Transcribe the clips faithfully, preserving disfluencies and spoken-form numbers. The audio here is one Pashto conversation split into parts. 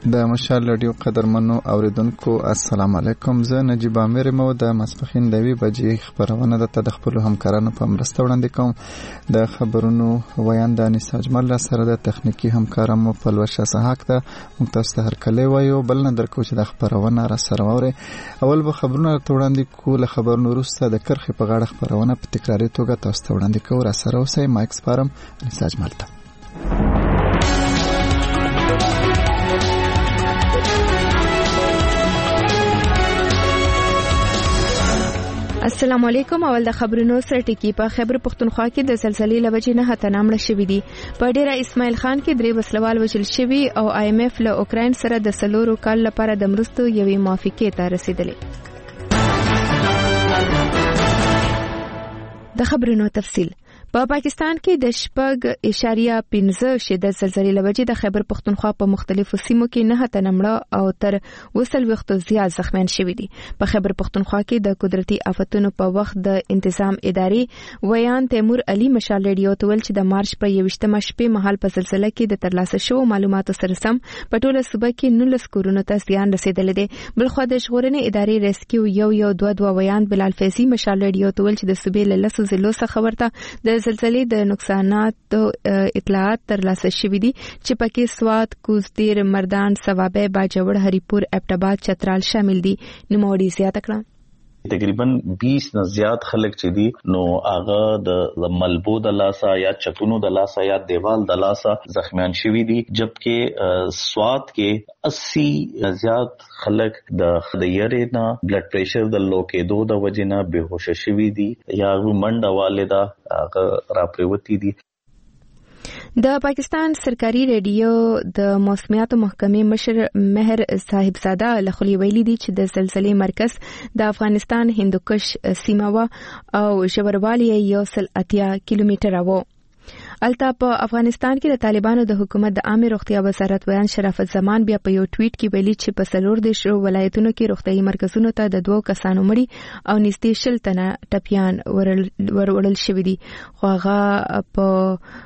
د مشال رادیو قدرمنو اوریدونکو السلام علیکم. زه نجیب امیر مو د ماسپخین د وی بجې خبرونه د تدخل همکارانو په مرسته وړاندې کوم. د خبرونو ویاند انیس اجمل سره د تخنیکی همکارانو په لوشه سحق ده مختص هر کله وایو بل نه درکو چې د خبرونه را سره وره. اول به خبرونه وړاندې کوله خبرونو وروسته د کرخي په غاړه خبرونه په تکراری توګه تاسو ته وړاندې کوو. را سره اوسئ. مایک سپارم انیس اجمل ته. السلام علیکم. اول د خبرونو سره ټکی. په خیبر پختونخوا کې د زلزلې لوجې نه هتنامړه شوې دي. په ډیره اسماعیل خان کې درې وسلوال وژل شوي او آی ایم ایف له اوکراین سره د سلورو کال لپاره د مرستو یوې موافقې ته رسیدلې. د خبرونو تفصیل. په پا پاکستان کې د شپږ اشاریه پنځه شدت زلزلې لوجې د خیبر پختونخوا په مختلفو سیمو کې نه تنمړه او تر وصل وختو زیات زخمیان شوي دي. په خیبر پختونخوا کې د قدرتي آفتونو په وخت د انتظام ادارې ویان تیمور علي مشال ریډیو ته ویل چې د مارچ په یوشتمه شپې مهال په زلزلې کې د ترلاسه شوو معلوماتو سره سم په ټوله صوبه کې نولس کورونو ته زیان رسیدلی دی. بلخو د ژغورنې ادارې ریسکیو یو یو دوه دوه ویان بلال فیضي مشال ریډیو ته ویل چې د صوبې له لسو ضلعو څخه ورته د زلزلې د نقصاناتو اطلاعات ترلاسه شوې دي چې پکې سوات، کوزدیر، مردان، سوابه، باجوړ، هریپور، ابټاباد، چترال شامل دي. نوموړي زیاته کړه تقریبا بیس نه زیات خلک چې دي نو هغه د ملبو د لاسه یا چتونو د لاسه یا دیوال د لاسه زخمیان شوي دي، جبکې سوات کې اسی زیات خلک د خدایره نه بلډ پریشر د لو کېدو د وجې نه بهوش شوي دي یا منډه والده هغه راپریوتی دي. د پاکستان سرکاري ریډیو د موسمیاتو محکمې مشر مهر صاحبزاده لخوا ویلي دي چې د زلزلې مرکز د افغانستان هندوکش سیمه و او ژوروالی یو سل اتیا کیلومتره و. الته په افغانستان کې د طالبانو د حکومت د عامه روغتیا وزارت ویان شرافت زمان بیا په یو ټویټ کې ویلي چې په سلور د شو ولایتونو کې روغتيایي مرکزونو ته د دوه کسانو مړي او نږدې شل تنه ټپيان ورول شوي دي. خو هغه په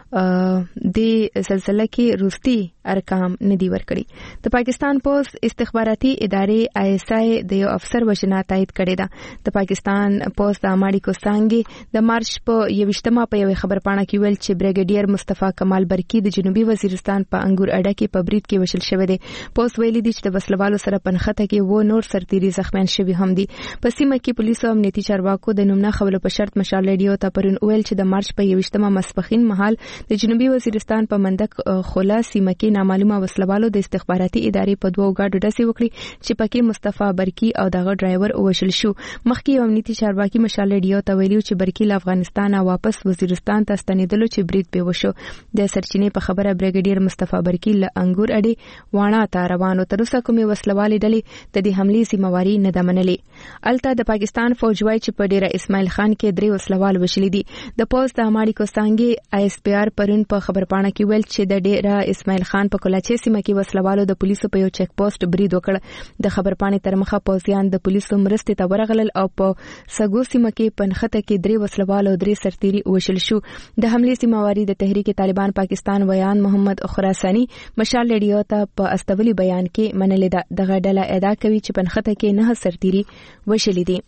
د زلزلې کې روستي ارقام ندي ورکړي. د پاکستان پوز استخباراتي ادارې آی اس آی د یو افسر وژنه تایید کړې ده. د پاکستان پوز د اماډي کوستانګي د مارچ په یوشتمه په یو خبر پاڼه کې ویل چې بریګیډیر مصطفی کمال برکی د جنوبي وزیرستان په انګور اډه کې په برید کې وشل شوی دی. پوز ویلي دي چې د وسلوالو سره پنخته کې و نور سرتيري زخمیان شوي هم دي. په سیمه کې پولیسو او امنیتي چارواکو د نومنه خبرو په شرط مشال ریډیو ته پرون ویل چې د مارچ په یوشتمه مسپخین مهال د جنوبي وزیرستان په مندک خولا سیمه کې نامعلومه وسلوالو د استخباراتي ادارې په دوه غاډو ډسې وکړي چې پکې مصطفی برکی او دغه ډرایور وشل شو. مخکې یو امنیتي چارواکي مشال ریډیو ته ویلي چې برکی له افغانستان واپس وزیرستان ته ستنېدلو چې برید په وشو. د سرچینې په خبره بریګیډیر مصطفی برکی له انګور اډې واڼه ته روانو. تر اوسه کومې وسلوالې ډلې د دې حملې ذمہواری نه ده منلې. الته د پاکستان فوج وايي چې په ډیره اسماعیل خان کې درې وسلوال وشلي دي. د پوز د اماډي کوستانګي آی اس پی آر پرون په خبر پاڼه کې ویل چې د ډیره اسماعیل خان په کلاچې سیمه کې وسلوالو د پولیسو په یو چیک پوسټ برید وکړ. د خبر پاڼې تر مخه پوزیان د پولیسو مرستې ته ورغلل او په سګو سیمه کې پنخته کې درې وسلوالو درې سرتيري وشل شو. د حملې ذمہواری د تحریک طالبان پاکستان ویان محمد خراسانی مشال ریډیو ته په استولی بیان کې منلې ده. دغه ډله ادعا کوي چې پنخته کې نه سرتيري وشلي دي.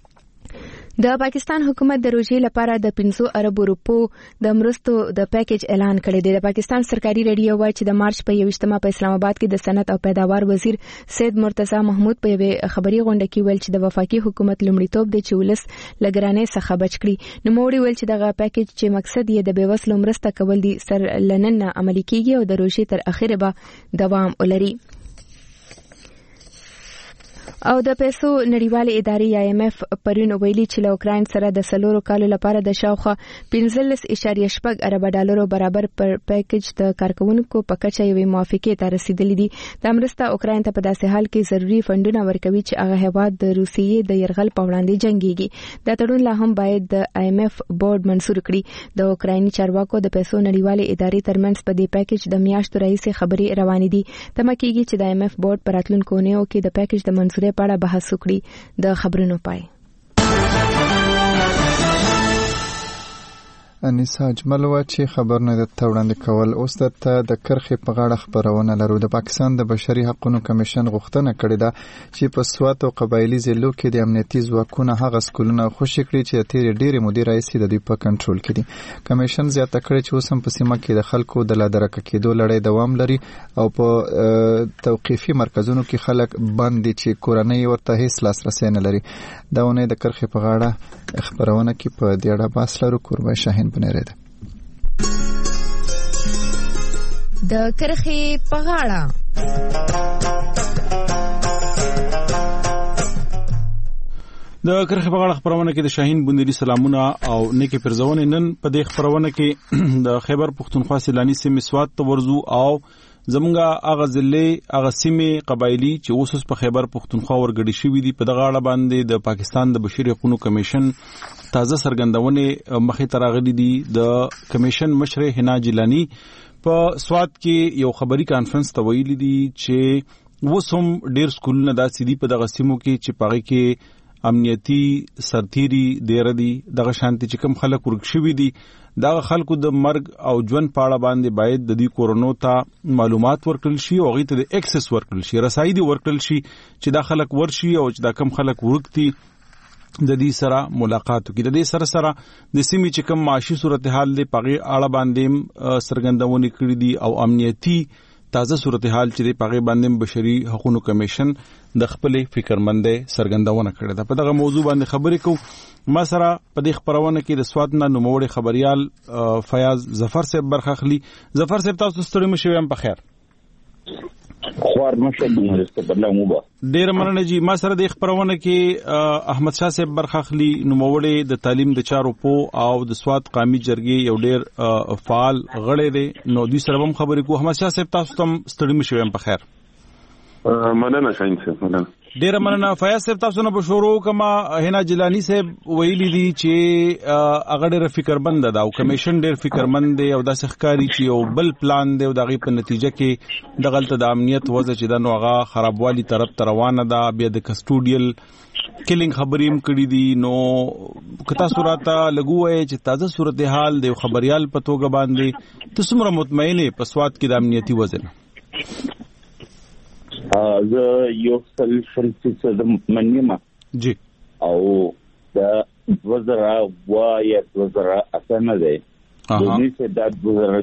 د پاکستان حکومت د روزي لپاره د پنځه ارب روپو د مرستو د پیکیج اعلان کړی دی. د پاکستان سرکاري ریډیو وايي چې د مارچ په یوشتمه په اسلام آباد کې د صنعت او پیداوار وزیر سید مرتضی محمود په یوه خبري غونډه کې ویل چې د وفاقي حکومت لومړیتوب دی چې ولس لګرانې څخه بچ کړي. نو موړي ویل چې دغه پیکیج چې مقصد یې د بیوسلو مرسته کول دي سر لنن عملي کیږي او د روزي تر اخره به دوام ولري. او د پیسو نړیوالې ادارې آی ایم ایف پرون ویلي چې له اوکراین سره د سلورو کالو لپاره د شاوخوا پنځلس اعشاریه شپږ ارب ډالرو برابر پر پیکیج د کارکونکو په کچه یوې موافقې ته رسیدلې دي. دا مرسته اوکراین ته په داسې حال کې ضروري فندونه ورکوي چې هغه هیواد د روسیې د یرغل په وړاندې جنګيږي. دا تړون لا هم باید د آی ایم ایف بورډ منزور کړي. د اوکرایني چارواکو د پیسو نړیوالې ادارې ترمنځ په دې پیکیج د میاشتو راهیسې خبرې روانې دي. تمه کېږي چې د آی ایم ایف بورډ پر راتلونکو اونیو کې د پیکیج د منزورې په اړه بحث وکړي. د خبرونو پای انیسا اجمل و چې خبرونه د توړاندې کول. اوس ته د کرخې په غاړه خبرونه لرو. د پاکستان د بشري حقوقو کمیشن غوښتنه کړې ده چې په سوات او قبایلی ضلعو کې د امنیتي ځواکونو هغه سکولونه خوشي کړي چې تیر ډېری مودې راځي د دوی په کنټرول کې دي. کمیشن زیاته کړې چې اوس هم په سیمه کې د خلکو د لادرکه کېدو لړۍ دوام لري او په توقيفي مرکزونو کې خلک بند دي چې کورنۍ ورته هیڅ لاسرسي نه لري. دا ونه د کرخې په غاړه خبرونه کې په دې اړه بحث لرو. کوربه شاهین بنره ده د کرخې په غاړه. د کرخې په غاړه خبرونه کې د شاهین بندری سلامونه او نیکه پرزونه. نن په دې خبرونه کې د خیبر پختونخوا سیلانی سیمې سوات ته ورزو او زمونږه هغه ضلع هغه سیمې قبایلی چې اوس په خیبر پختونخوا ورګډي شوې دي په دغه اړه باندې د پاکستان د بشري حقوقو کمیشن تازه سرګندونه مخې ته راغلي دي. د کمیشن مشر حنا جیلانی په سوات کې یو خبري کانفرنس ته ویلي دي چې وسوم ډیر سکولونه داسې دي په دغه سیمو کې چې پاره کې امنیتي سرتيري ډیر دي. دغه شانتي چې کوم خلک ورکشوي دي دا خلکو د مرګ او ژوند پاړه باندې باید د دې کورونو ته معلومات ورکړل شي او غي ته د اکسس ورکړل شي، رسایي دي ورکړل شي چې دا خلک ورشي او چې دا کم خلک ورکتي د دې سره ملاقات وکړي. د دې سره سره د سیمې چې کوم معاشي صورتحال دی پغه اړه باندې سرګندونه کړې دي او امنیتي تازه صورتحال چې دی پغه باندې بشري حقوقو کمیشن د خپل فکرمندې سرګندونه کړې ده. په دغه موضوع باندې خبرې کوو. ما سره په دې خبرونه کې د سوات نه نوموړي خبريال فیاض ظفر صاحب برخه اخلي. ظفر صاحب تاسو ستړي مشوي هم په خیر. خوار مشه د بدلا موبا ډیر مننه جی. ما سره د خبرونه کې احمد شاه صاحب برخه اخلي نوموړي د تعلیم د چارو په او د سوات قومي جرګې یو ډیر فعال غړی دی. نو دوی سره هم خبرې کوو. احمد شاه صاحب تاسو تم ستړي مشوي هم په خیر. مننه شاین صاحب مننه. ډیر مننه. فیاض صاحب تاسو نه په شروع کما حنا جیلانی صاحب ویلي دي چې هغه ډیر فکرمند ده او کمیشن ډیر فکرمند دی او د سخکاری چې یو بل پلان دی او دغه په نتیجه کې د غلطه د امنیت وضع چې د نوغه خرابوالي طرف روانه ده. بیا د کسټوډیل کلینګ خبریم کړی دي. نو کتا صورته لګوي چې تازه صورتحال د خبريال په توګه باندې تاسو مر مطمئنه په سوات کې د امنیتي وضع زه یو سل شل فیصد منیمه جی او د وزرا وای وزرا اسنه ده دونی سے د وزرا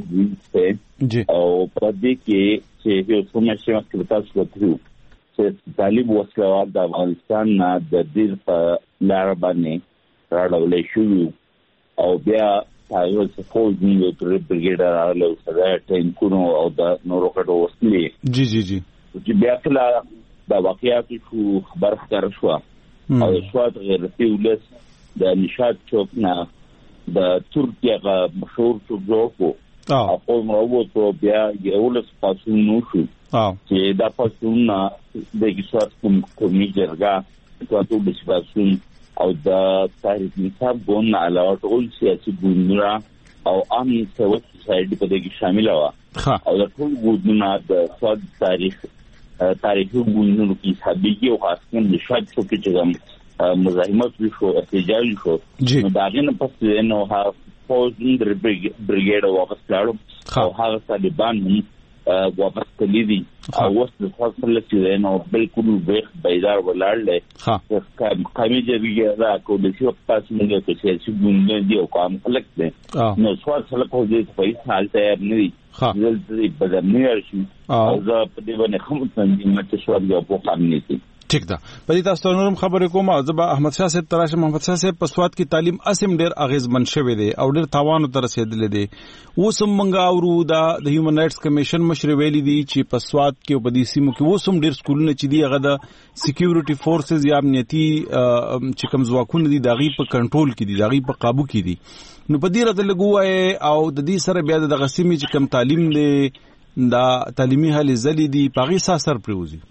جی او په دې کې چې یو څومره شي چې تاسو وکړو چې طالب وسلوال د افغانستان نه د دې په لار باندې راړولې شو او بیا تاسو څه فوج نیو تر برګیډر راغلو سره ټینکونو او د نورو کډو وسلې جی جی جی چې بیا کله د واقعیاتو شو خبر ښکار شو او سواد غیرتي ولس د نشاط چوک نه د ترکیه مشهور څوک جوړ کو او په موضوع بیا یو لس پاسونو شو چې دا پاسونه د کیسات کومي جرګه تاسو د شپاسون او د تاریخ نصاب ګون علاوه ټول سیاسي ګوندونه او عامه سوت سوسایټي په دې کې شامل و او د ټول ګوندونو د سواد تاریخ تاریخي ګوندونو کې حسابي او خاصه نشاط شو کې چې مزاحمت وشو احتجاج شو نو دا غنه پس نو ها فوج د برګیډ واپس لاړو او هغه طالبان هم واپس کړي دي او اوس د فاصله چې نو بالکل وخت بیدار ولاړل قومي جرګې دا کولی شي په سیمه کې چې ګوندونه دي او قوم خلک دي نو سوال سره په دې په هیڅ حال ته نه دي زلزلې بدني شي او زه په دې باندې کوم څنګه مته شو د په قانون دي. ٹھیک ده. په دې تاسو نورم خبرې کوم. زبا احمد شاه صاحب تراشه محمد شاه صاحب په سواد کې تعلیم اسیم ډیر اغیزمن شوی دی او ډیر تاوان تر رسیدل دي. وسم منګه اورو دا د هیومن رائټس کمیشن مشر ویلي دي چې په سواد کې په دې سیمو کې وسم ډیر سکولونه چې دی هغه د سکیورټي فورسز یا امنیتي چې کوم ځواکونه دي دغه په کنټرول کې دي دغه په قابو کې دي. نو په دې راته لګوي او د دې سره بیا د غسیمي چې کوم تعلیم دی دا تعلیمي هلي زلي دي پاغي ساسر پروزي.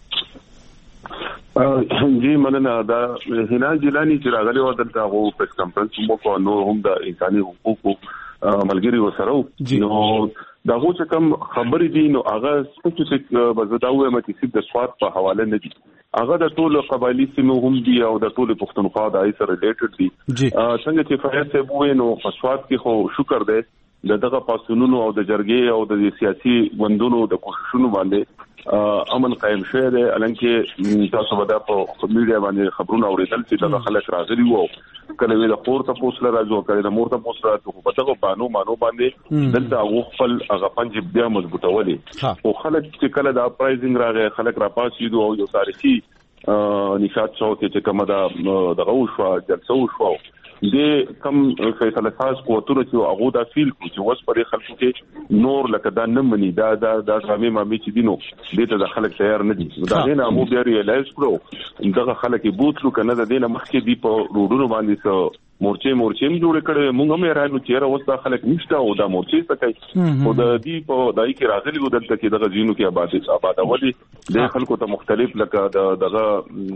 جی مننه. دا حنا جیلانی چې راغلی و دلته هغه پریس کانفرنس مو کو نو هم د انساني حقوقو ملګری وسره نو دا چې کوم خبرې دي نو هغه سپیسیفیک بزداوه مې چې د سواد په حواله نه دي هغه د ټول قبایلی سیمو هم دي او د ټول پښتونخوا د آی سره ریلیټډ دي. څنګه چې فایز ته وې نو فسواد کې خو شکر دی د دغه پاسونونو او د جرګې او د سیاسي غوندونو د کوششونو باندې امن قائم شوی دی. الانکه تاسو به په میډیا باندې خبرونه اوریدل چې د خلک راغلي وو کله وی د خور ته پوسټ راځو کله د مور ته پوسټ راځو په دغه بانو مانو باندې دلته هغه خپل هغه پنځه بیا مضبوطولي او خلک چې کله د اپرایزینګ راغی خلک را پاسې دوه یو تاریخي نشاط شو چې کومه د دغه شو جلسه شو د کم فیصله ساز قوتونه چې هغه د فیل کو چې وس پرې خلکو کې نور لکه دا نه مني دا دا د رامي مامي چې دینو دې ته د خلک تیار نه دي. دا نه مو بیا ریلایز کړو دغه خلک بوتلو کنه د دینه مخکې دی په روډونو باندې څو مورچې مورچې جوړ کړي مونږ هم راځو چې را وستا خلک نشته او دا مورچې څه کوي او د دې په دای کې راغلي و دلته کې دغه جینو کې آباد آباد ولي د خلکو ته مختلف لکه دغه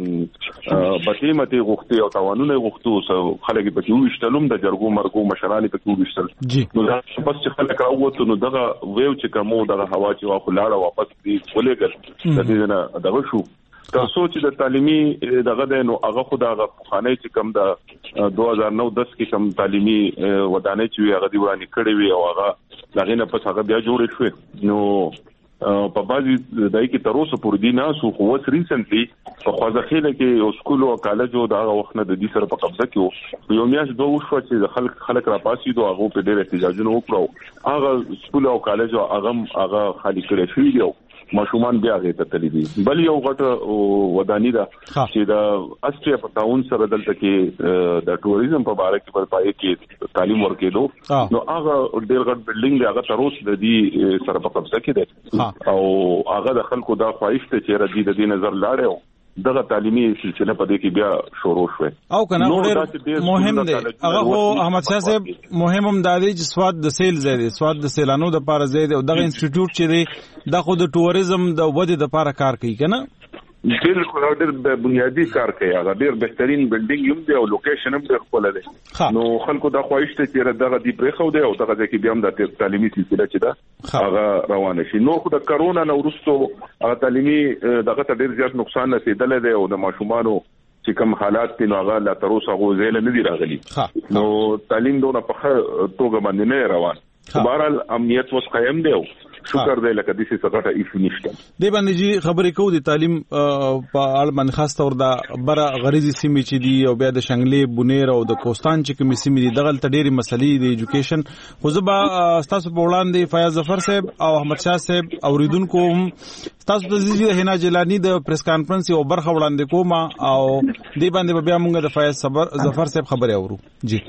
بټې مته غوښتي او توانونه غوښتو خلک په کې وشتلم د جرګو مرګو مشرانې په کې وشتل نو دا بس چې خلک راووتو نو دغه ویو چې کومو دغه هوا چې واخو لاړه واپس دی ولېګل د دې نه دغه شو تاسو چې د تعلیمي دغه د نو هغه خدای هغه خانه چې کم د دوه هزار نو دس کې کم تعلیمي ودانې چې هغه دی ورانې کړې وي او هغه دغه نه پس هغه بیا جوړ شو نو په بازي دای کې تر اوسه پور دي نه سو خو وس ریسنټلی په خوازخیله کې یو سکول او کالج او دا وخت نه د دې سره په قبضه کې یو میاش دوه شو چې خلک خلک را پاسي دوه هغه په ډېر احتجاجونه وکړو هغه سکول او کالج او هغه هغه خالی کړی شو دی ماشومان بیا غي ته تللی دي. بل یو غټه ودانی ده چې د استریا په تاون سره دلته کې د ټوریزم په اړه کې په پای کې تعلیم ورکېدو نو هغه ډېر غټ بلډینګ دی هغه تر اوسه د دې سره په قبضه کې ده او هغه د خلکو دا خواهش ته چې ردی د دې نظر لاړو دغه تعلیمي سلسله په دې کې بیا شروع شوه او کنه ډېر مهم دی هغه خو احمد شاه صاحب مهم هم دادی چې سواد د سیل زیاده سواد د سیلانو د پاره زیاده او دغه انسټیټیوټ چې دی د خو د ټوریزم د ودې د پاره کار کوي کنه بالکل ډېر بنیادی کار کوي هغه ډېر بهترین بلډینګ یم دی او لوکیشن هم ډېر خپل دی نو خلکو د خواهش ته چې دغه دی پرې خو دی او دغه کې بیا هم د تعلیمي سلسله چې دا هغه روانه شي نو خو د کرونا نو وروسته هغه تعلیمي دغه ته ډېر زیات نقصان رسیدل دی او د ماشومانو چې کوم حالات دي نو هغه لا تر اوسه غوځېل نه دي راغلي نو تعلیم دونه په توګه باندې نه روان بهرحال امنیت وس قائم دی شکر دی لکه د څه څه غټه ایشو نشته دی باندې جی خبرې کوو د تعلیم په اړه باندې خاص تور د بره غریزي سیمې چې دی او بیا د شنګلې بونیر او د کوستان چې کومې سیمې دي دغه ډېری مسلې د ایجوکیشن خو زه به تاسو په وړاندې فیاض ظفر صاحب او احمد شاه صاحب اوریدونکو تاسو د زیږی حنا جیلانی د پریس کانفرنس یو برخه وړاندې کوم او دی باندې بیا موږ د فیاض ظفر صاحب خبرې اورو جی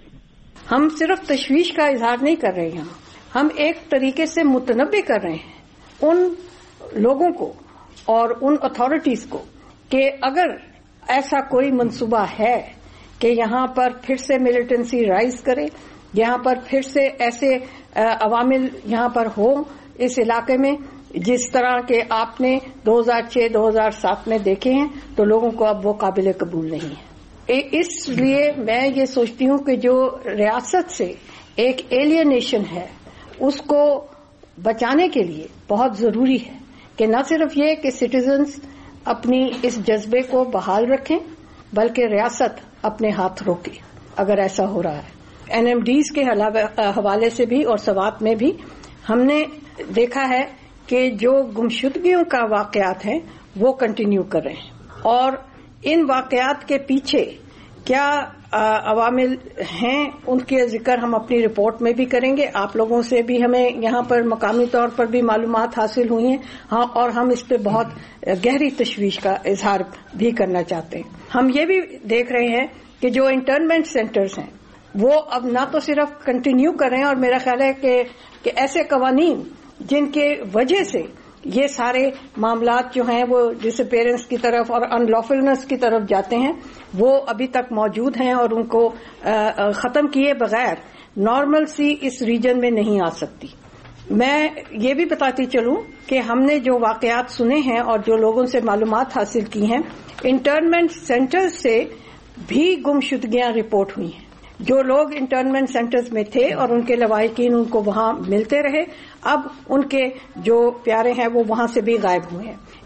हम सिर्फ तशवीश का इजहार नहीं कर रहे हैं हम एक तरीके से मुतनब्बे कर रहे हैं उन लोगों को और उन अथॉरिटीज को कि अगर ऐसा कोई मंसूबा है कि यहाँ पर फिर से मिलिटेंसी राइज करे यहाँ पर फिर से ऐसे अवामिल यहाँ पर हो इस इलाके में जिस तरह के आपने दो हज़ार छह दो हज़ार सात में देखे हैं तो लोगों को अब वो काबिल कबूल नहीं है। इसलिए मैं ये सोचती हूँ कि जो रियासत से एक एलियनेशन है उसको बचाने के लिए बहुत जरूरी है कि न सिर्फ ये कि सिटीजन्स अपनी इस जज्बे को बहाल रखें बल्कि रियासत अपने हाथ रोके अगर ऐसा हो रहा है। एनएमडीज के हवाले से भी और सवात में भी हमने देखा है कि जो गुमशुदगियों का वाकयात है वो कंटिन्यू कर रहे हैं और इन वाकयात के पीछे क्या अवामिल हैं उनके जिक्र हम अपनी रिपोर्ट में भी करेंगे आप लोगों से भी हमें यहाँ पर मकामी तौर पर भी मालूमात हासिल हुई हैं हाँ और हम इस पे बहुत गहरी तशवीश का इजहार भी करना चाहते हैं। हम ये भी देख रहे हैं कि जो इंटर्नमेंट सेंटर्स हैं वो अब ना तो सिर्फ कंटिन्यू कर रहे हैं और मेरा ख्याल है कि, कि ऐसे कवानीन जिनके वजह से ये सारे मामलात जो हैं वो डिसअपीयरेंस की तरफ और अनलॉफुलनेस की तरफ जाते हैं वो अभी तक मौजूद हैं और उनको खत्म किए बगैर नॉर्मल सी इस रीजन में नहीं आ सकती। मैं ये भी बताती चलूं कि हमने जो वाकयात सुने हैं और जो लोगों से मालूमात हासिल की हैं इंटर्नमेंट सेंटर्स से भी गुमशुदगियां रिपोर्ट हुई हैं। जो लोग इंटर्नमेंट सेंटर्स में थे और उनके लवाहिकीन उनको वहां मिलते रहे अब उनके जो प्यारे हैं वो वहां से भी गायब हुए हैं।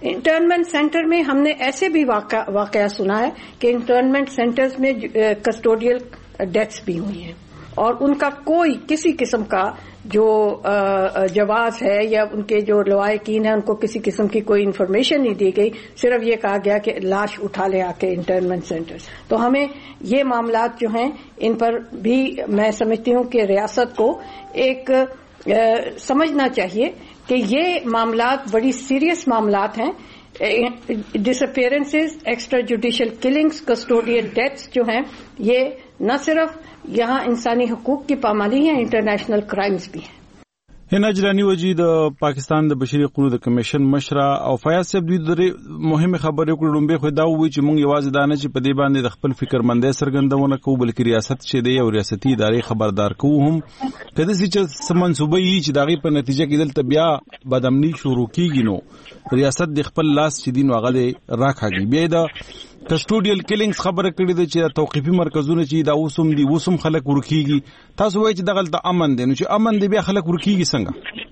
इंटर्नमेंट सेंटर में हमने ऐसे भी वाकया सुना है कि इंटर्नमेंट सेंटर्स में कस्टोडियल डेथ्स भी हुई हैं और उनका कोई किसी किस्म का जो जवाब है या उनके जो लवायकीन है उनको किसी किस्म की कोई इन्फॉर्मेशन नहीं दी गई, सिर्फ ये कहा गया कि लाश उठा ले आके इंटर्नमेंट सेंटर्स। तो हमें ये मामलात जो हैं इन पर भी मैं समझती हूँ कि रियासत को एक आ, समझना चाहिए कि ये मामलात बड़ी सीरियस मामलात हैं। Disappearances, extra judicial killings, custodial deaths जो हैं ये न सिर्फ यहाँ इंसानी हकूक की पामाली है, इंटरनेशनल क्राइम्स भी हैं। हिना जिलानी वजी د پاکستان د بشري حقوقو د کمیشن مشره او فیاض صاحب دوی د مهمه خبرې کړې لومبه خو دا وی چې مونږ یوازې دانه چې په دې باندې د خپل فکر مندې سرګندونه کوو بلکې ریاست چې دی او ریاستي ادارې خبردار کوو هم کله چې سمنسوبه یي چې دغه په نتیجه کې دلته بیا بدامنی شروع کیږي نو ریاست د خپل لاس چې دین وغه راکاږي بیا د کسټوډیل کیلینګز خبره کړې ده چې توقيفي مرکزونه چې دا اوسم دي اوسم خلک ورکیږي. تاسو وایئ چې دغه ته امن دي نو چې امن دي بیا خلک ورکیږي څنګه؟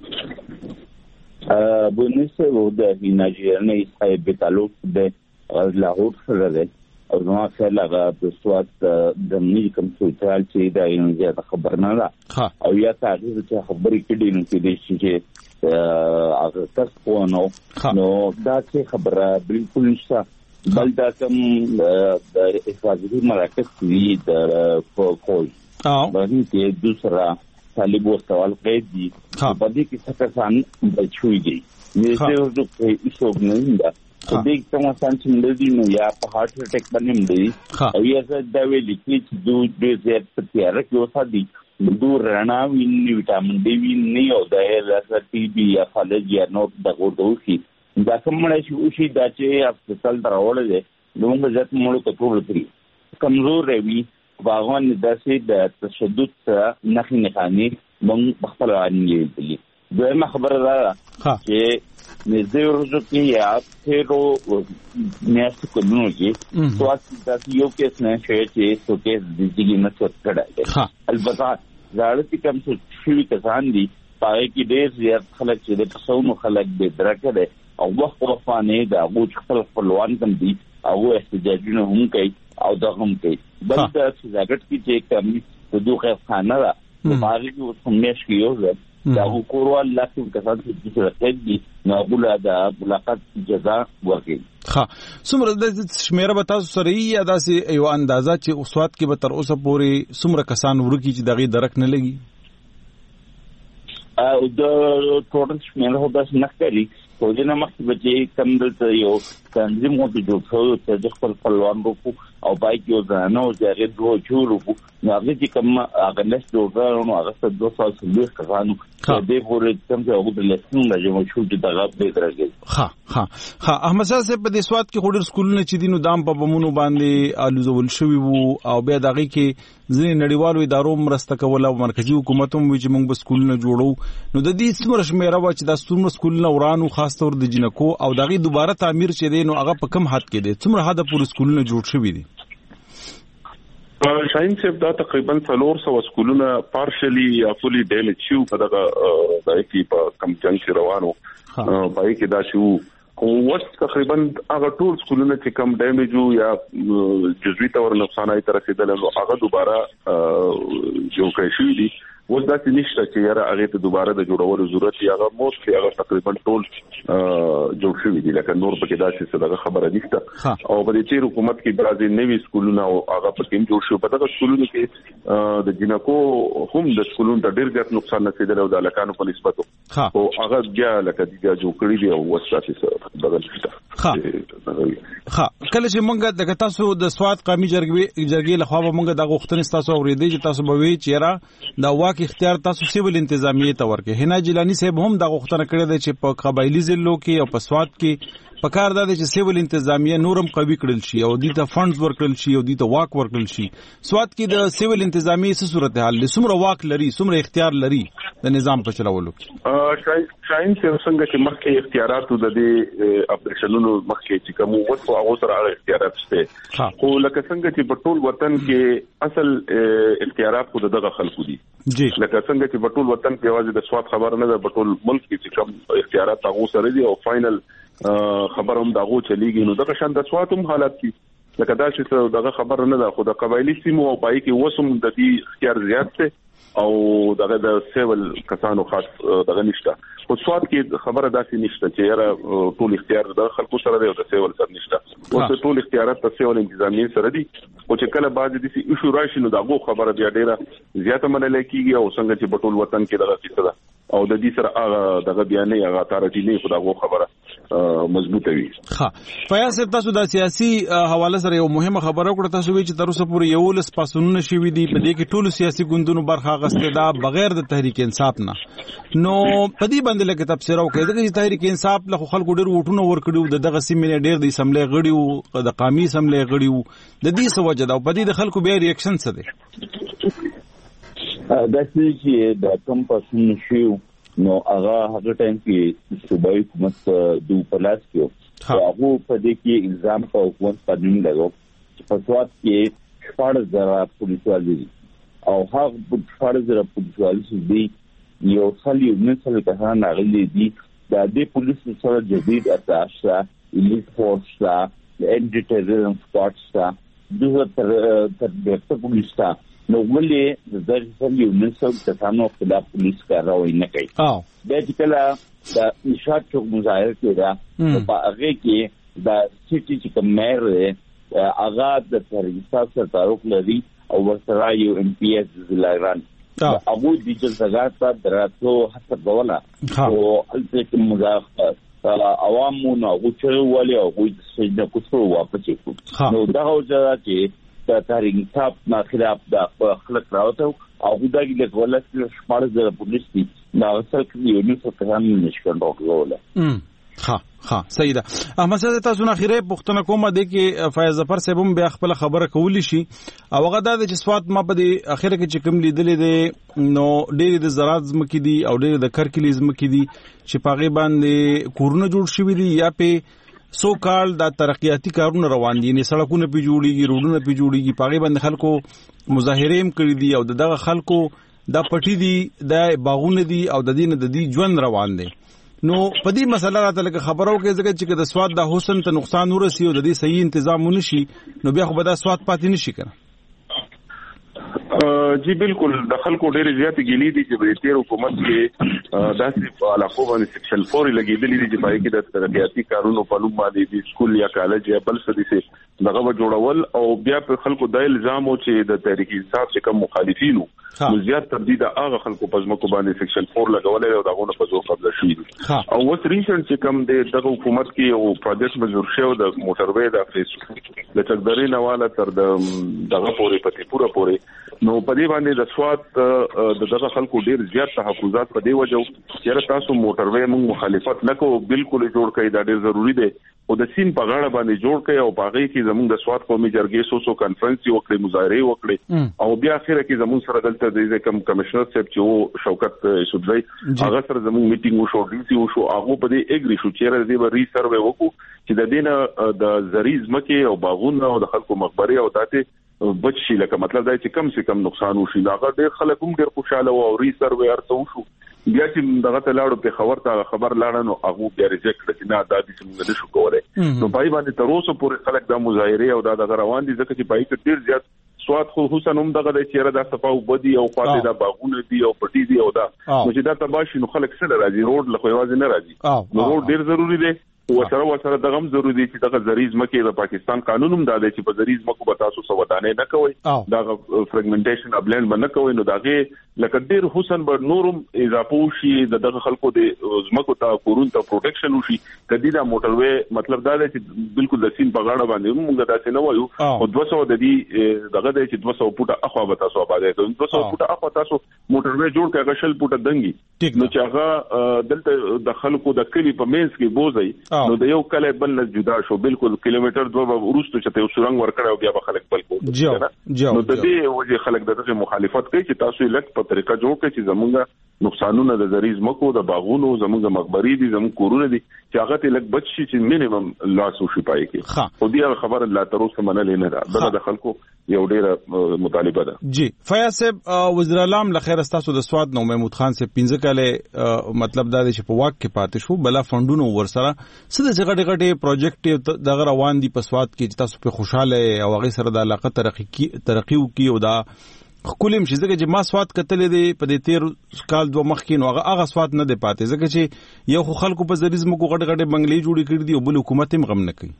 ا بونسه و د نایجیریا صاحب په تعلق د لاهور سره ده او نو خلک هغه د سواد د ملي کمپیوټر چې دا یو ځای خبر نه ده او یا تاسو چې خبرې کړي نو چې چې هغه تاسو نو نو دا چې خبره بالکل نشته بل دا کوم د حفاظتي مراکز دي د کوی او باندې چې دوسرا طالب سوال قید دي په دې کې څه کسان بچوي دي نو څه ورته ایسو نه ده په دې کې څنګه سانچ مندي نو یا په هارت اٹیک باندې مندي او یا دا ویل چې دوی د زیات تیار کې اوسه دي دور رڼا ویني وټامین ډي ویني او د ټي بي یا فالج یا نو د غوډوشي دا کومه شي او شي دا چې هسپتال دراوړل دي نو موږ ځت مړو ته ټول کړی کمزور وي باغون داسې د تشدد نه نه خاني موږ خپل انګي دي دغه خبره ده چې نږدې ورځو کې یا پیرو میاشت کومو کې سوات د یو کیس نه شوی چې څو کیس د دې نه څه کړه البته ځاړتي کوم څه شوی کسان دي پای کې ډېر زیات خلک چې د تصوم خلک به درکه ده او وخت وفانه دا غو خپل خپلوان کم دي او احتجاجونه هم کوي او دا هم کوي بل دا سزاګټ کې چې کمی د دوه خانه ده ماري کې اوس هم مشکې یو ده دا کوروا لکه کسان چې راځي دي نو بوله دا ملاقات جزا ورکړي. ها څومره د شمیره به تاسو سره یې داسې یو اندازه چې اوسوات کې به تر اوسه پورې څومره کسان ورکی چې دغه درک نه لګي او د ټوټل شمیره هو داس نه کوي خو دې نه مخکې به چې کم دلته یو تنظیم وو چې جوړ شو چې د خپل خپلوان وکړو او باید یو ځانو چې هغه دوه جوړ وکړو نو هغه چې کوم هغه نس جوړ کړو نو هغه څه دوه سال څلور کسانو دې پورې کوم چې هغه د لسنو راځي مو شو چې دغه به درګي. ها ها ها احمد صاحب په دې سواد کې خوري سکولونه چې دینو دام په بمونو باندې الوزول شوی وو او بیا دغه کې ځینې نړیوالو ادارو مرسته کوله او مرکزی حکومت هم وی چې موږ به سکولونه جوړو نو د دې څومره شمیره و چې د څومره سکولونه ورانو خاص تور د جنکو او دغه دوباره تعمیر چې دی نو هغه په کم حد کې دی څومره حد پورې سکولونه جوړ شوي دي؟ شاین صاحب دا تقریبا څلور سوه سکولونه پارشلی یا فولي ډیمیج شو په دغه دای کې په کم جنګ روانو پای کې دا شو او وس تقریبا هغه ټول سکولونه چې کم ډیمیج یا جزوی تور نقصان آی تر رسیدل نو هغه دوباره جوړ کړی شو دي وځ دا چې نشته چې یاره هغه ته دوباره د جوړولو ضرورت یې هغه موږ چې هغه تقریبا ټول جوړ شوی دي لکه نور پکې دا چې څه خبره نشته او په دې چې حکومت کې برازي نوي سکولونه او هغه پکې جوړ شو په دغه سکولونو کې د جنکو هم د سکولونو د ډېر زیات نقصان رسیدل او د لکانو په نسبت او هغه بیا لکه دغه جوړ کړی دی او وساتې څه بدل شته. ها کله چې مونږ د تاسو د سواد قومي جرګې جرګې لخوا مونږ د غوښتنې تاسو اوریدي چې تاسو به وی چیرې دا واک اختیار تاسو سیول انتظامیه ته ورکې. هنا جیلانی صاحب هم دا غوښتنه کړې ده چې په قبایلی ضلعو کې او په سواد کې پکار دا چې سیول انتظامیه نورم قوي کړل شي او دې ته فندز ورکړل شي او دې ته واک ورکړل شي. سواد کې د سیول انتظامیه څه صورتحال لري څومره واک لري څومره اختیار لري د نظام په چلولو کې؟ شاین څنګه چې مخکې اختیارات د دې اپریشنونو مخکې چې کوم وڅ او سره اختیارات شته خو لکه څنګه چې په ټول وطن کې اصل اختیارات خو دغه خلکو دي جی لکه څنګه چې په ټول وطن کې आवाज د سواد خبر نه ده په ټول ملک کې چې کوم اختیارات هغه سره دي او فائنل خبر هم دغه چلیږي نو دغه شان د سواتم حالت کی لکه دا چې دغه خبر نه ده خو د قبایلی سیمو او پای کې وسم د دې اختیار زیات ته او دغه د سیول کسانو خاص دغه نشته خو سواد کې خبره داسې نشته چې یاره ټول اختیار د خلکو سره دی او د سیول سره نشته او ټول اختیارات د سیول انتظامی سره دي او چې کله بعد د دې ایشو راشي نو دغه خبره بیا ډیره زیاته منل کیږي او څنګه چې په ټول وطن کې دغه څه ده او د دې سره هغه دغه بیانې هغه تارټی نه خدای خبره مضبوطه وي. ښه فیاض صاحب تاسو د سیاسي حواله سره یو مهمه خبره وکړه تاسو وی چې تر اوسه پورې یو لس پاسونونه شوي دي په دې کې ټول سیاسي ګوندونو برخه غسته ده بغیر د تحریک انصاف نه نو په دې باندې لکه تفسیر وکړئ چې تحریک انصاف له خلکو ډېر وټونه ورکړي دغه سیمې ډېر د اسمبلی غړي او د قومي اسمبلی غړي د دې سوجه ده په دې د خلکو بیا ریاکشن څه دی دا چې د کم پاسونه شو نو هغه هغه ټایم کې صوبایي حکومت د پلاس کې هغه په دې کې الزام په حکومت باندې لګو چې په سواد کې شپږ زره پولیسوالي او هغه شپږ زره پولیسوالي دي یو خالي مثال ته نه غلي دي د دې پولیسو سره جديد اتاشا الیټ فورس دا انټي ټیرریزم سپورټس دا دغه تر تر د پولیسو نو ولې د ځل یو نسل کسانو خلاف پولیس کاروي نه کوي او د کله د نشاط چوک مظاهره کړه په هغه کې د سټي چې کومر هغه د تاریخ سره تعلق لري او ورسره یو ام پی ایس زلایران هغه د جزګات په دراتو حتی کوله او الته کې مظاهره عوامو نو غوښتل ولې او غوښتل د کوڅو واپس کړو نو دا هوځه چې د تحریک انصاف نه خلاف د خلک راوته او دغه د ولس شمار د پولیس دي دا اصل کې یو څه کسان نشکن راغله ها ها سیده احمد صاحب تاسو نه خیره پښتنه کومه د کې فیاض ظفر صاحب هم بیا خپل خبره کولی شي او هغه د چې سواد ما په دې اخره کې چې کوم لیدلې دي نو ډېر د زراعت زمکې دي او ډېر د کرکلی زمکې دي چې پاغي باندې کورونه جوړ شوي دي یا په سو کال دا ترقیاتی کارونه روان دي نه سړکونه پی جوړیږي روډونه پی جوړیږي پاغي باندې خلکو مظاهره هم کړی دي او دغه خلکو دا پټی دي د باغونه دي او د دین د دې ژوند روان دي نو په دې مسله راته لکه خبرو کې ځکه چې د سواد د حسن ته نقصان ورسي او د دې صحیح تنظیم ونشي نو بیا خو به دا سواد پاتې نشي کنه جی بالکل د خلکو ډېر زیات ګیلې دي چې د تیر حکومت کې داسې علاقو باندې سیکشن فور لګېدلې دي چې پای کې د ترقیاتي کارونو په لوم باندې د سکول یا کالج یا بل څه دي دغه جوړول او بیا په خلکو د الزام او چې د تحریک انصاف څخه کوم مخالفینو نو زیات تبدید هغه خلکو په ځمکو باندې سیکشن فور لګولې او دغه په زور قبضه شوې او اوس ریسنت چې کوم د حکومت کې او پروجیکټ منظور شو د موټروي د فیس د چکدرې نواله تر د دغه پورې پتی پورا پورې نو په دې باندې د سواد د دغه خلکو ډیر زیات تحفظات په دې وجو چې تاسو موټروي موږ مخالفت نکو بالکل جوړ کړئ دا ډیر ضروری دی او د سین په غاړه باندې جوړ کړئ او باغې کې زموږ د سواد قومي جرګې سو سو کانفرنس وکړي مظاهره وکړي او بیا اخر کې زموږ سره دلته د کم کمشنر صاحب چې شوکت سودوی هغه سره زموږ میټینګ وشو ډی سی وشو هغه په دې اګری شو چې راځي به ری سروې وکړو چې د دینه د زریز مکه او باغونه او د خلکو مقبره او داته بچ شي لکه مطلب دا چې کم سے کم نقصان وشي دا ډېر خلک هم ډېر خوشاله او ری سروې ارته وشو بیا چې دغه تلاړو په خبر ته خبر لاړ نو هغه بیا ریجکټ کړ چې نه دا دې څنګه نشو کولای نو پای باندې تر اوسه پورې خلک د مظاهره او د روان دي ځکه چې پای کې ډیر زیات سواد خو حسن هم دغه د چیرې د صفاو بدی او خاطر د باغونه دي او پټي دي او دا نو چې دا تباشي نو خلک سره راځي روډ له خوازي نه راځي نو روډ ډیر ضروری دی او سره وسره دغه هم ضروری دي چې دغه زریز مکه د پاکستان قانون هم دا دی چې په زریز مکو به تاسو سودانه نه کوي دا فرګمنټیشن ابلند باندې کوي نو داغه لکه ډیر حسن بر نورم اضافه شي دغه خلکو د زمکو ته کورون ته پروټیکشن وشي کدي دا موټروي مطلب دا دی چې بالکل د سین په غاړه باندې موږ داسې نه وایو او دوه سوه د دې دغه دی چې دوه سوه فوټه اخوا به تاسو آباد کوئ دوه سوه فوټه اخوا تاسو موټروي جوړ کړئ غشل فوټه دنګي نو چې هغه دلته د خلکو د کلی په مینس کې بوزي نو د یو کله بل نه جدا شو بالکل کیلومتر دوه ورستو چې ته سورنګ ورکړو بیا به خلک بل کو نو د دې وجه خلک دغه مخالفت کوي چې تاسو لک په طریقه جوړ کړئ چې زمونږ نقصانونه د زریز مکو د باغونو زمونږ مقبري دي زمونږ کورونه دي چې هغه ته لک بچ شي چې مینیمم لاس وشي پای کې خو دې خبره لا تر اوسه منل نه ده د خلکو یو ډېر مطالبه ده. جی فیاض صاحب وزیر اعظم لخر استاسو د سواد نو محمود خان سے پنځه کاله مطلب دا چې په واک کې پاتې شو بلا فندونو ورسره سده غټه غټه پروجیکټ دغه روان دي په سواد کې چې تاسو په خوشاله او هغه سره د علاقه ترقی ترقی وکي او دا خپلم شي ځکه چې ما سواد کتلې دي په دې تیر کال دوه مخکې نو هغه هغه سواد نه دی پاتې ځکه چې یو خلکو په ذریعہ مکو غټه غټه بنگلې جوړې کړې دي او بل حکومت هم غم نه کوي.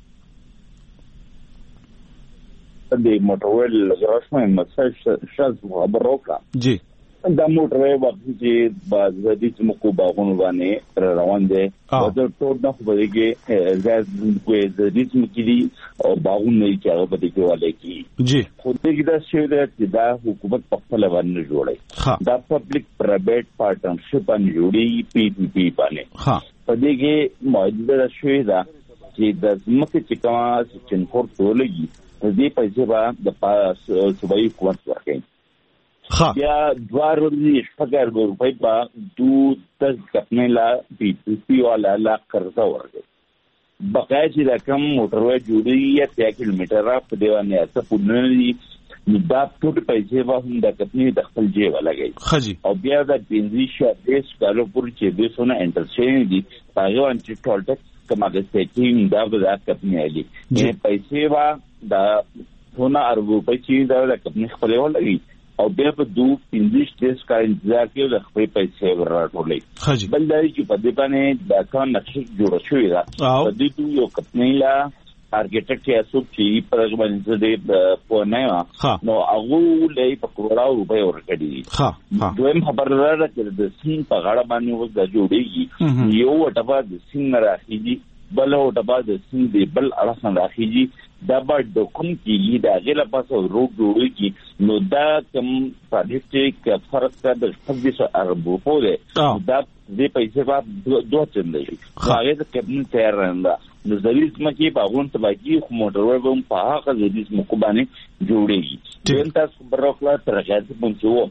د موټرویل غراشمه مساج شاز خبر وکړه جی دا موټروی وخت چې باز د دې مکو باغونو باندې روان دي او د ټول نه خو به کې زاد کوی د دې مکې دي او باغونه چې هغه به کې والي کی جی خو دې دا شی چې دا حکومت په خپل باندې جوړي دا پبلک پرایویټ پارټنرشپ باندې جوړي پی پی پی باندې ها په دې کې موجوده شی دا چې د مکه چې کومه چې نور ټولګي دې پیسې به د صوبایي حکومت ورکړي ها بیا دوه ورځې شپږ روپۍ به دو تر کپنې لا پی پی پی والا لا قرضه ورکړي بقای چې دا کم موټروي جوړي یا څو کیلومتره په دیوانه اسه پونلي دا ټول پیسې به هم د کپنې د خپل جیب لګي خجی او بیا د بنزي شاده سکالو پر چې د سونه انټرچینج دي هغه ان چې ټول ټکس کماګه سټینګ دا به د کپنې علي یې پیسې به دا څونه اربو پیسې دا د کپنې خپل ولګي او بیا په دوه پنځه دیش کا انتظار کې د خپل پیسې ورراټولې بل دا چې په دې باندې دا کار نقشه جوړ شوې ده په دې ټول یو کپنې لا ارګټیکټ یا څوک چې په هغه باندې د پونه نو هغه لې په کروڑو روپۍ ورکړي دویم خبره ده چې د سین په غاړه باندې وځي جوړيږي یو وټبا د سین راخيږي بل وټبا د سین دی بل اړه راخيږي دا به د کوم کېږي دا غیله پاسه روډ جوړيږي نو دا کوم پروجیکټ فرض کړه د خمسه اربو په دا دې پیسې به دوه چندې هغه د کېبن تیار راندا نو زریز مکه باغون ته باقي موټروي به په هغه زریز مکو باندې جوړيږي دین تاسو برخلا ترغاز پونچو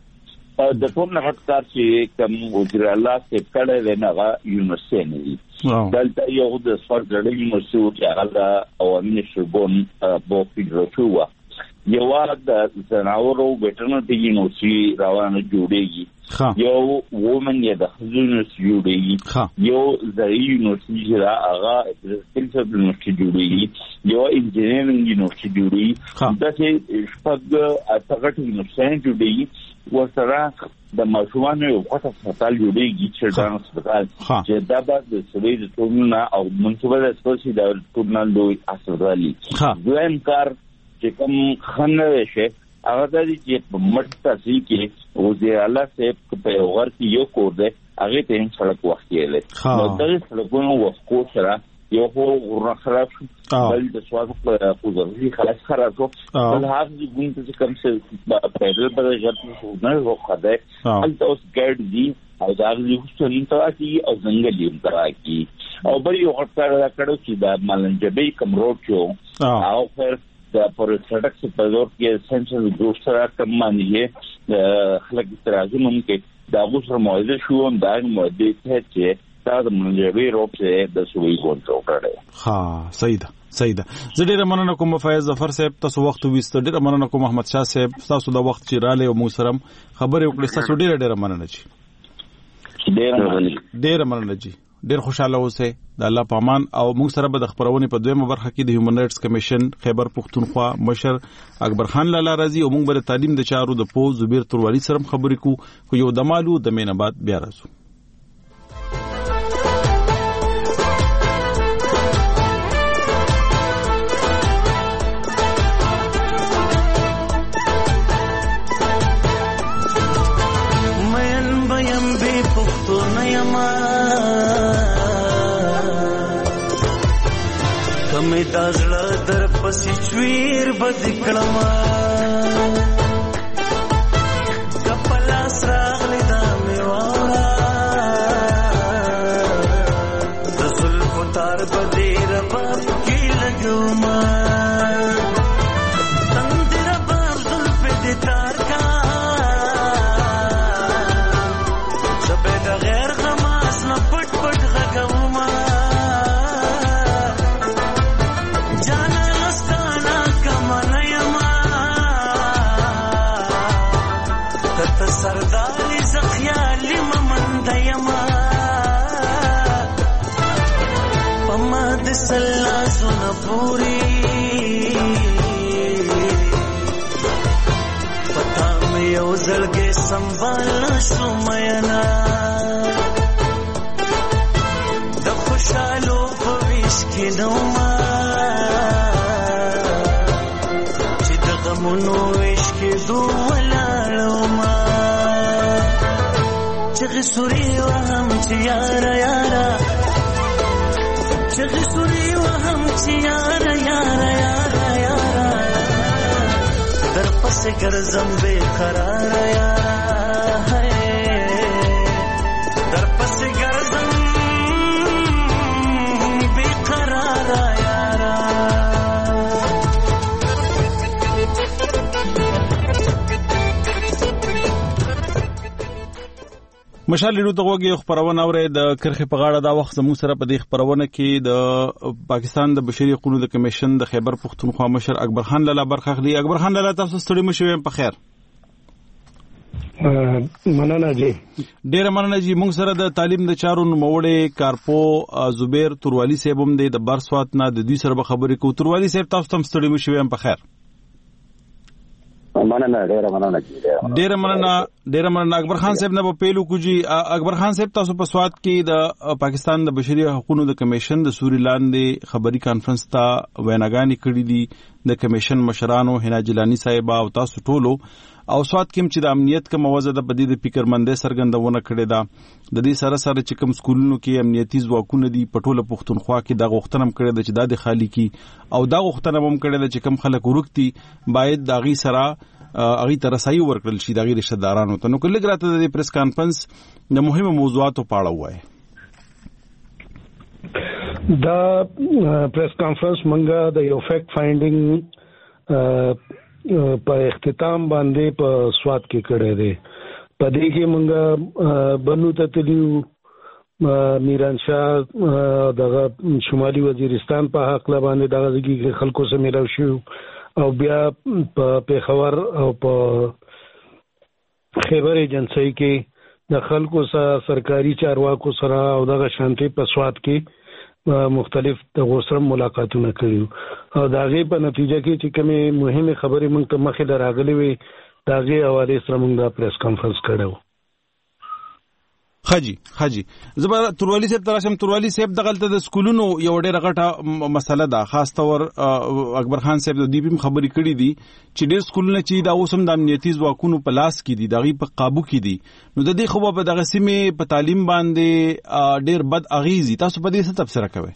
د ټول نه هټکار چې کوم وزیر الله څخه کړه ونهغه یونیورسيټي نه دي دلته یو د سپورټ یونیورسيټي چې هغه د اوامین شربون په فیډراتوا یو د زناورو وټرنټي یونیورسيټي روانه جوړيږي یو وومن یا د یونیورسيټي جوړيږي یو د یونیورسيټي را هغه سپیشل یونیورسيټي جوړيږي یو انجینرینګ یونیورسيټي جوړيږي دا چې شپږ اټغټ یونیورسيټي جوړيږي ورسره د ماشومان یو کوټه هسپتال جوړیږي چې دا هسپتال چې دا د سوي د ټولنه او منصوبه د سپورتي د ټولنه لوی هسپتالي دویم کار چې کوم خنوي شي هغه د دې په مټ تحصیل کې وزیر اعلی صاحب په وغور کې یو کور دی هغه ته هم سړک وخت یې نو د سړکونو وښکو سره یو ورو خراب شو بل د سواد په خوځوي خلاص خراب شو بل هغه د ګوند چې کوم څه پیدل پر ځاتو نه وخته الته اوس ګډ دي او دا یو څه انتراکي او ځنګلي انتراکي او بل یو خطر دا کړو چې د مالنجبي کوم روډ شو او پر د پر سړک په لور کې سنسر ګروپ سره کوم باندې خلک ترازم کې دا اوسه موجوده شو هم دا موجوده چې دا د منځوي روپ څخه د سوي کونټرول کړي ها صحیح ده صحیح ده زه ډیره مننه کوم فیض ظفر صاحب تاسو وخت وست ډیره مننه کوم احمد شاه صاحب تاسو د وخت چې رااله او مو سره خبرې وکړې تاسو ډیره ډیره مننه چی ډیره ډیره مننه جی ډیر خوشاله اوسئ د الله پامان او موږ سره به د خبرونه په دویمه برخه کې د هیومن رائټس کمیشن خیبر پختونخوا مشر اکبر خان لالا رازی او موږ به تعلیم د چارو د پو زبیر ترواری سره خبرې کو خو یو دمالو د میناباد بیا راځو کمی دازړه در پسې چویر بد کړما کپلا سراغلی دا میوارا د زلف تار بدې رباب کې لګوما تندې رباب زلف دې تار کا شپه د غیر خماس نه پټ پټ غږوما جانا لستانا کما نیما سرداري زخيالي ممن ديما پما د سلا سن پوری پتا مې یو زړګي سنبال شو مینا د خوشالو په ویش کې نوما چې د غمونو ویش کې دوه ما چغ سوري وهم چې یارا یارا چغ سوري وهم چې یارا یارا یارا یارا در پس ګرځم بے قرار یارا در پس ګرځم بے قرار یارا مشال لرو ته وګي خبرونه اوري د کرخه په غاړه دا وخت زموږ سره په دې خبرونه کې د پاکستان د بشري حقوقو د کمیشن د خیبر پختونخوا مشر اکبر خان لاله برخه اخلي. اکبر خان لاله تاسو ستړي مشوي په خیر. مننه جی. ډیر مننه جی. موږ سره د تعلیم د چارو نوموړی کارپو زبیر توروالی صاحب هم د برسوات نه د دوی سره خبرې کوو. توروالی صاحب تاسو هم ستړي مشوي په خیر. مننه ډیر مننه جی. ډیر مننه ډیر مننه اکبر خان صاحب نه په پیلو کو جی. اکبر خان صاحب تاسو په سواد کې د پاکستان د بشري حقوقو د کمیشن د سوري لاندې خبري کانفرنس ته ویناګانی کړې دي د کمیشن مشرانو حنا جیلانی صاحب او تاسو ټولو او سواد کې چې د امنیت کوم وضع د بدی د فکرمندۍ سرګندونه کړې ده د دې سره سره چې کوم سکولونو کې امنیتي ځواکونه دي پټوله پښتونخوا کې د غوښتنم کړې ده چې د خالی کی او د غوښتنم هم کړې ده چې کوم خلک ورکتي باید داغي سره اغي ترسایي ورکړل شي دغه رشتہ دارانو ته. نو کله ګراته د پریس کانفرنس د مهمه موضوعاتو په اړه وایي. دا پریس کانفرنس منګه د یو فیکټ فایندینګ په اختتام باندې په سواد کې کړی دی. په دې کې منګه بنو ته تلیو میران شاه دغه شمالي وزیرستان په حق لا باندې دغه ځکه خلکو سره ملاو شو او بیا په پیښور او په خیبر ایجنسی کې د خلکو سره سرکاري چارواکو سره او دغه شانتي په سواد کې مختلف د غوسرم ملاقاتونه کړیو او داغه په نتیجه کې چې کومه مهمه خبرې موږ ته مخې دراغلي وي داغه حواله سره موږ د پریس کانفرنس کړو. خجی خجی زبر توروالی صاحب تراشم توروالی صاحب دغلت د سکولونو یو ډېر غټه مسله ده خاص تور اکبر خان صاحب د دې په خبرې کړې دي چې ډېر سکولونه چې دا اوسم د امنیتي ځواکونو په لاس کې دي دغه په قابو کې دي نو د دې خو په دغه سیمه په تعلیم باندې ډېر بد اغیزي تاسو په دې څه تفسیر کوئ؟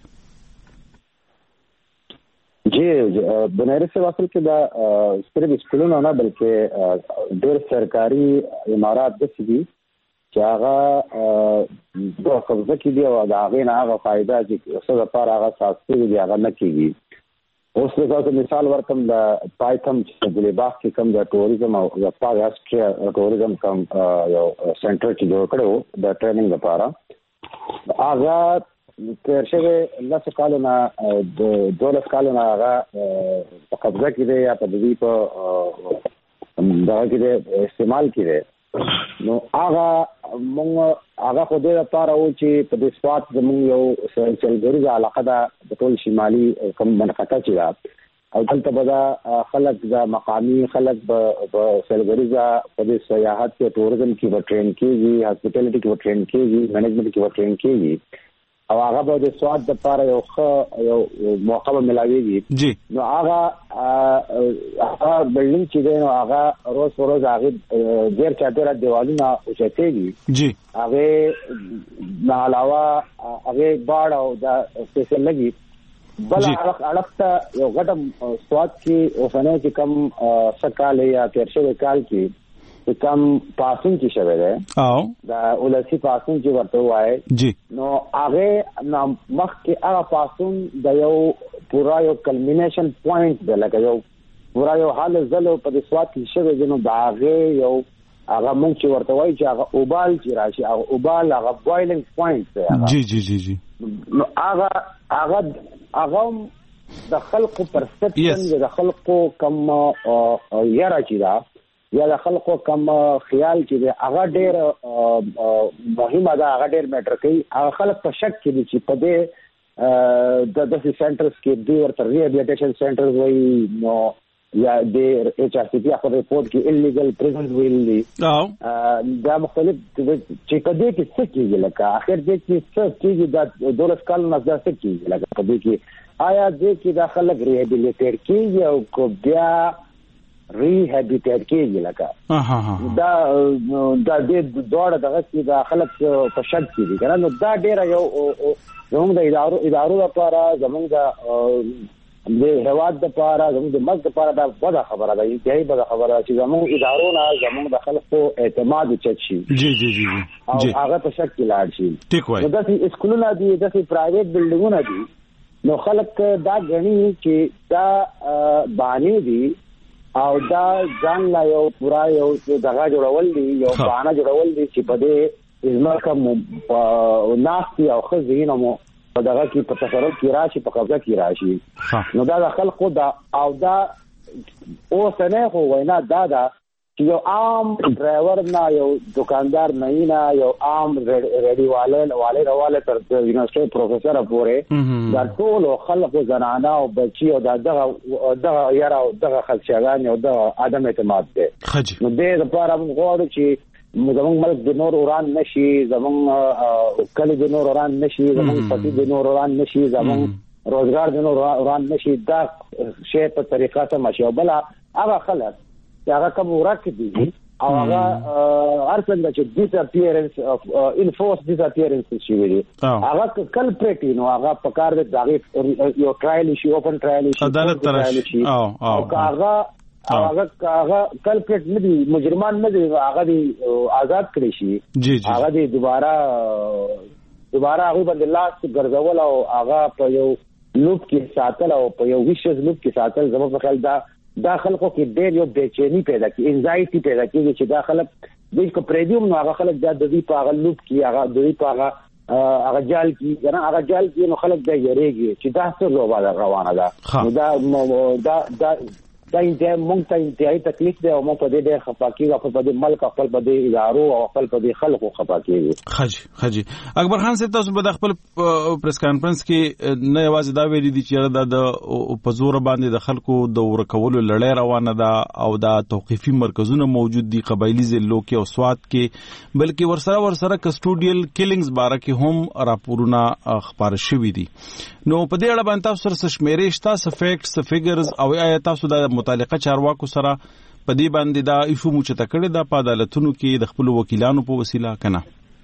جی بنارس سے واصل کې دا صرف سکولونه نه بلکې ډېر سرکاري امارات د سړي چې هغه د قبضه کې دی او د هغه نه هغه فائدہ چې څه لپاره هغه ساتي دی هغه نه کیږي. اوس تاسو مثال ورکوم د پایتم چې د باغ کې کوم د ټوریزم او د پاګاسټریا ټوریزم کوم یو سنټر چې جوړ کړو د ټریننګ لپاره هغه تر شوه لاسه کالونه د دولت کالونه هغه په قبضه کې دی یا په دې په دا کې استعمال کړي نو هغه مونږ هغه خو دې لپاره و چې په دې سواد زموږ یو سلګریزه علاقه ده د ټول شمالي کوم منطقه چې ده او دلته به دا خلک د مقامي خلک په سلګریزه په دې سیاحت کې ټوریزم کې به ټرین کېږي هاسپټالټي کې به ټرین کېږي منیجمنت کې به ټرین کېږي او هغه به د سواد لپاره یو ښه یو موقع ملاويږي. جی نو هغه هغه بلډینګ چې دی نو هغه روز په روز هغه ډیر چاپیره دیوالونه اوچتېږي. جی هغه نه علاوه هغه باړ او دا څه لګي بل هغه الګ یو غټم سواد کې اوسنه چې کم سکال یا تیر شوی کال کې کم پاسون چې شوی دی او دا ولسی پاسون چې ورته وای جی نو هغه مخ کې هغه پاسون د یو پورا یو کلمینیشن پوینټ دی لکه یو پورا یو حال زلو په دې سواد کې شوی دی نو دا هغه یو هغه مونږ چې ورته وای چې هغه اوبال چې راشي هغه اوبال هغه بویلینګ پوینټ دی جی جی جی جی نو هغه هغه هغه د خلقو پرسپشن د خلقو کم یاره چې دا یا د خلکو کم خیال چې هغه ډېر مهمه ده، هغه ډېر میټر کوي. هغه خلک په شک کې دي چې په دې د داسې سنټرز کې دوی ورته ریهابلیټیشن سنټرز وایي نو یا د ایچ آر سی پی په ریپورټ کې انلیګل پریزنز ویلي دا مختلف چې په دې کې څه کېږي، لکه اخر دې کې څه کېږي دا دولس کال نه څه کېږي، لکه په دې کې آیا دې کې دا خلک ریهابلیټیټ کېږي او کو بیا ریهابلیټیټ کېږي، لکه دا دا دې دوړه دغه چې دا خلک په شک کې دي کنه. نو دا ډېر یو زموږ د ادارو ادارو لپاره زموږ د د هواد د پاره زموږ د ملک د پاره دا بده خبره ده، انتهایی بده خبره چې زموږ ادارو نه زموږ د خلکو اعتماد چت شي. جی جی جی او هغه په شک کې لاړ شي. ټیک وایي. نو داسې اسکولونه دي، داسې پرایویټ بلډینګونه دي، نو خلک دا غني چې دا باندې دي او دا ځان لا یو پورا یو دغه جوړول دي، یو باندې جوړول دي چې په دې ازمکه ناستي او خزینه مو په دغه کې په تصرف کې راشي، په قبضه کې راشي. نو دا د خلکو دا او دا اوس نه خو وینا دا دا چې یو عام ډرایور نه، یو دکاندار نه، نه یو عام ریډي والے والے راواله تر یونیورسيټي پروفیسور پورې دا ټول خلکو زنانه او بچي او دغه دغه یاره او دغه خلچګان او دغه عدم اعتماد ده. نو دې لپاره موږ غواړو چې زمونږ ملک د نور وران نشي، زمونږ کلی د نور وران نشي، زمونږ پټي د نور وران نشي، زمونږ روزګار د نور وران نشي. دا شی په طریقه سم شي. بل هغه خلک چې هغه کوم ورک دي او هغه هر څنګه چې ډیس اپیرنس اف انفورس ډیس اپیرنس شي وي هغه کلپریټ نو هغه په کار د دغه یو ټرایل شي، اوپن ټرایل شي، عدالت ترشي او هغه هغه هغه کلپریټ نه دي، مجرمان نه دي، هغه دي آزاد کړی شي. هغه دي دوباره دوباره هغه باندې لاس ګرځول او هغه په یو لوپ کې ساتل او په یو ویشز لوپ کې ساتل. زموږ په خیال دا دا خلکو کې ډېر یو بېچینی پیدا کی، انزایټي پیدا کیږي چې دا خلک د کو پریډیوم نو هغه خلک د دې په هغه لوپ کې هغه د دې په هغه هغه جال کې کنه هغه جال کې نو خلک د یریږي چې دا څه لوبه روانه ده. دا دا دا دا انتهای مونږ ته انتهایی تکلیف دی او مونږ په دې ډېر خفه کېږو، خپل په دې ملک، خپل په دې ادارو او خپل په دې خلکو خفه کېږو. خجي خجي اکبر خان صاحب تاسو په خپل پریس کانفرنس کې نه یوازې دا ویلي دي چې د په زور باندې د خلکو د ورکولو لړۍ روانه ده او دا توقيفي مرکزونه موجود دي قبایلی ضلعو کې او سوات کې، بلکې ورسره ورسره کسټوډیل کیلینګز باره کې هم راپورونه خبر شوي دي. نو په دې اړه باندې تاسو سره شمیرې شته، څه فیکټس فیګرز او آیا تاسو د متعلقه چارواکو سره په دې باندې دا ایشو مو چې تکړه د عدالتونو کې د خپل وکیلانو په وسیله کنه؟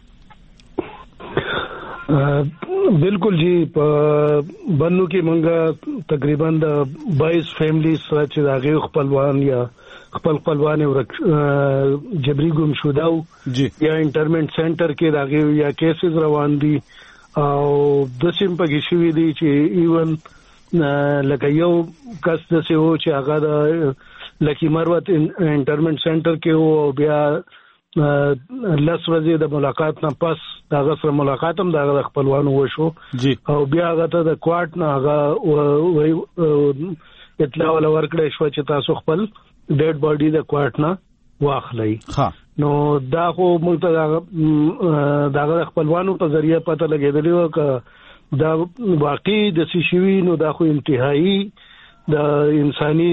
بالکل جی، په بنو کې مونږه تقریبا د بائیس فیملی سره چې داغه خپلوان یا خپل خپلوان ورک جبري ګم شوه یا انټرمنټ سنټر کې داغه یا کیسز روان دي او د سیم په کې شوې دي چې ایون لکه یو کس د سه و چې هغه د لکی مروت انټرمنټ سنټر کې و، بیا لس ورځې د ملاقات نه پس هغه سره ملاقات هم د خپلوانو وشو او بیا هغه ته د کوارټ نه هغه اطلاع ولا ورکړې شو چې تاسو خپل ډیډ باډي د کوارټ نه واخلئ. نو دا خو موږ ته دا خپلوانو په ذریعہ پته لګېدلی و ک دا واقعي د سشوي نو دا خو انتهایی د انساني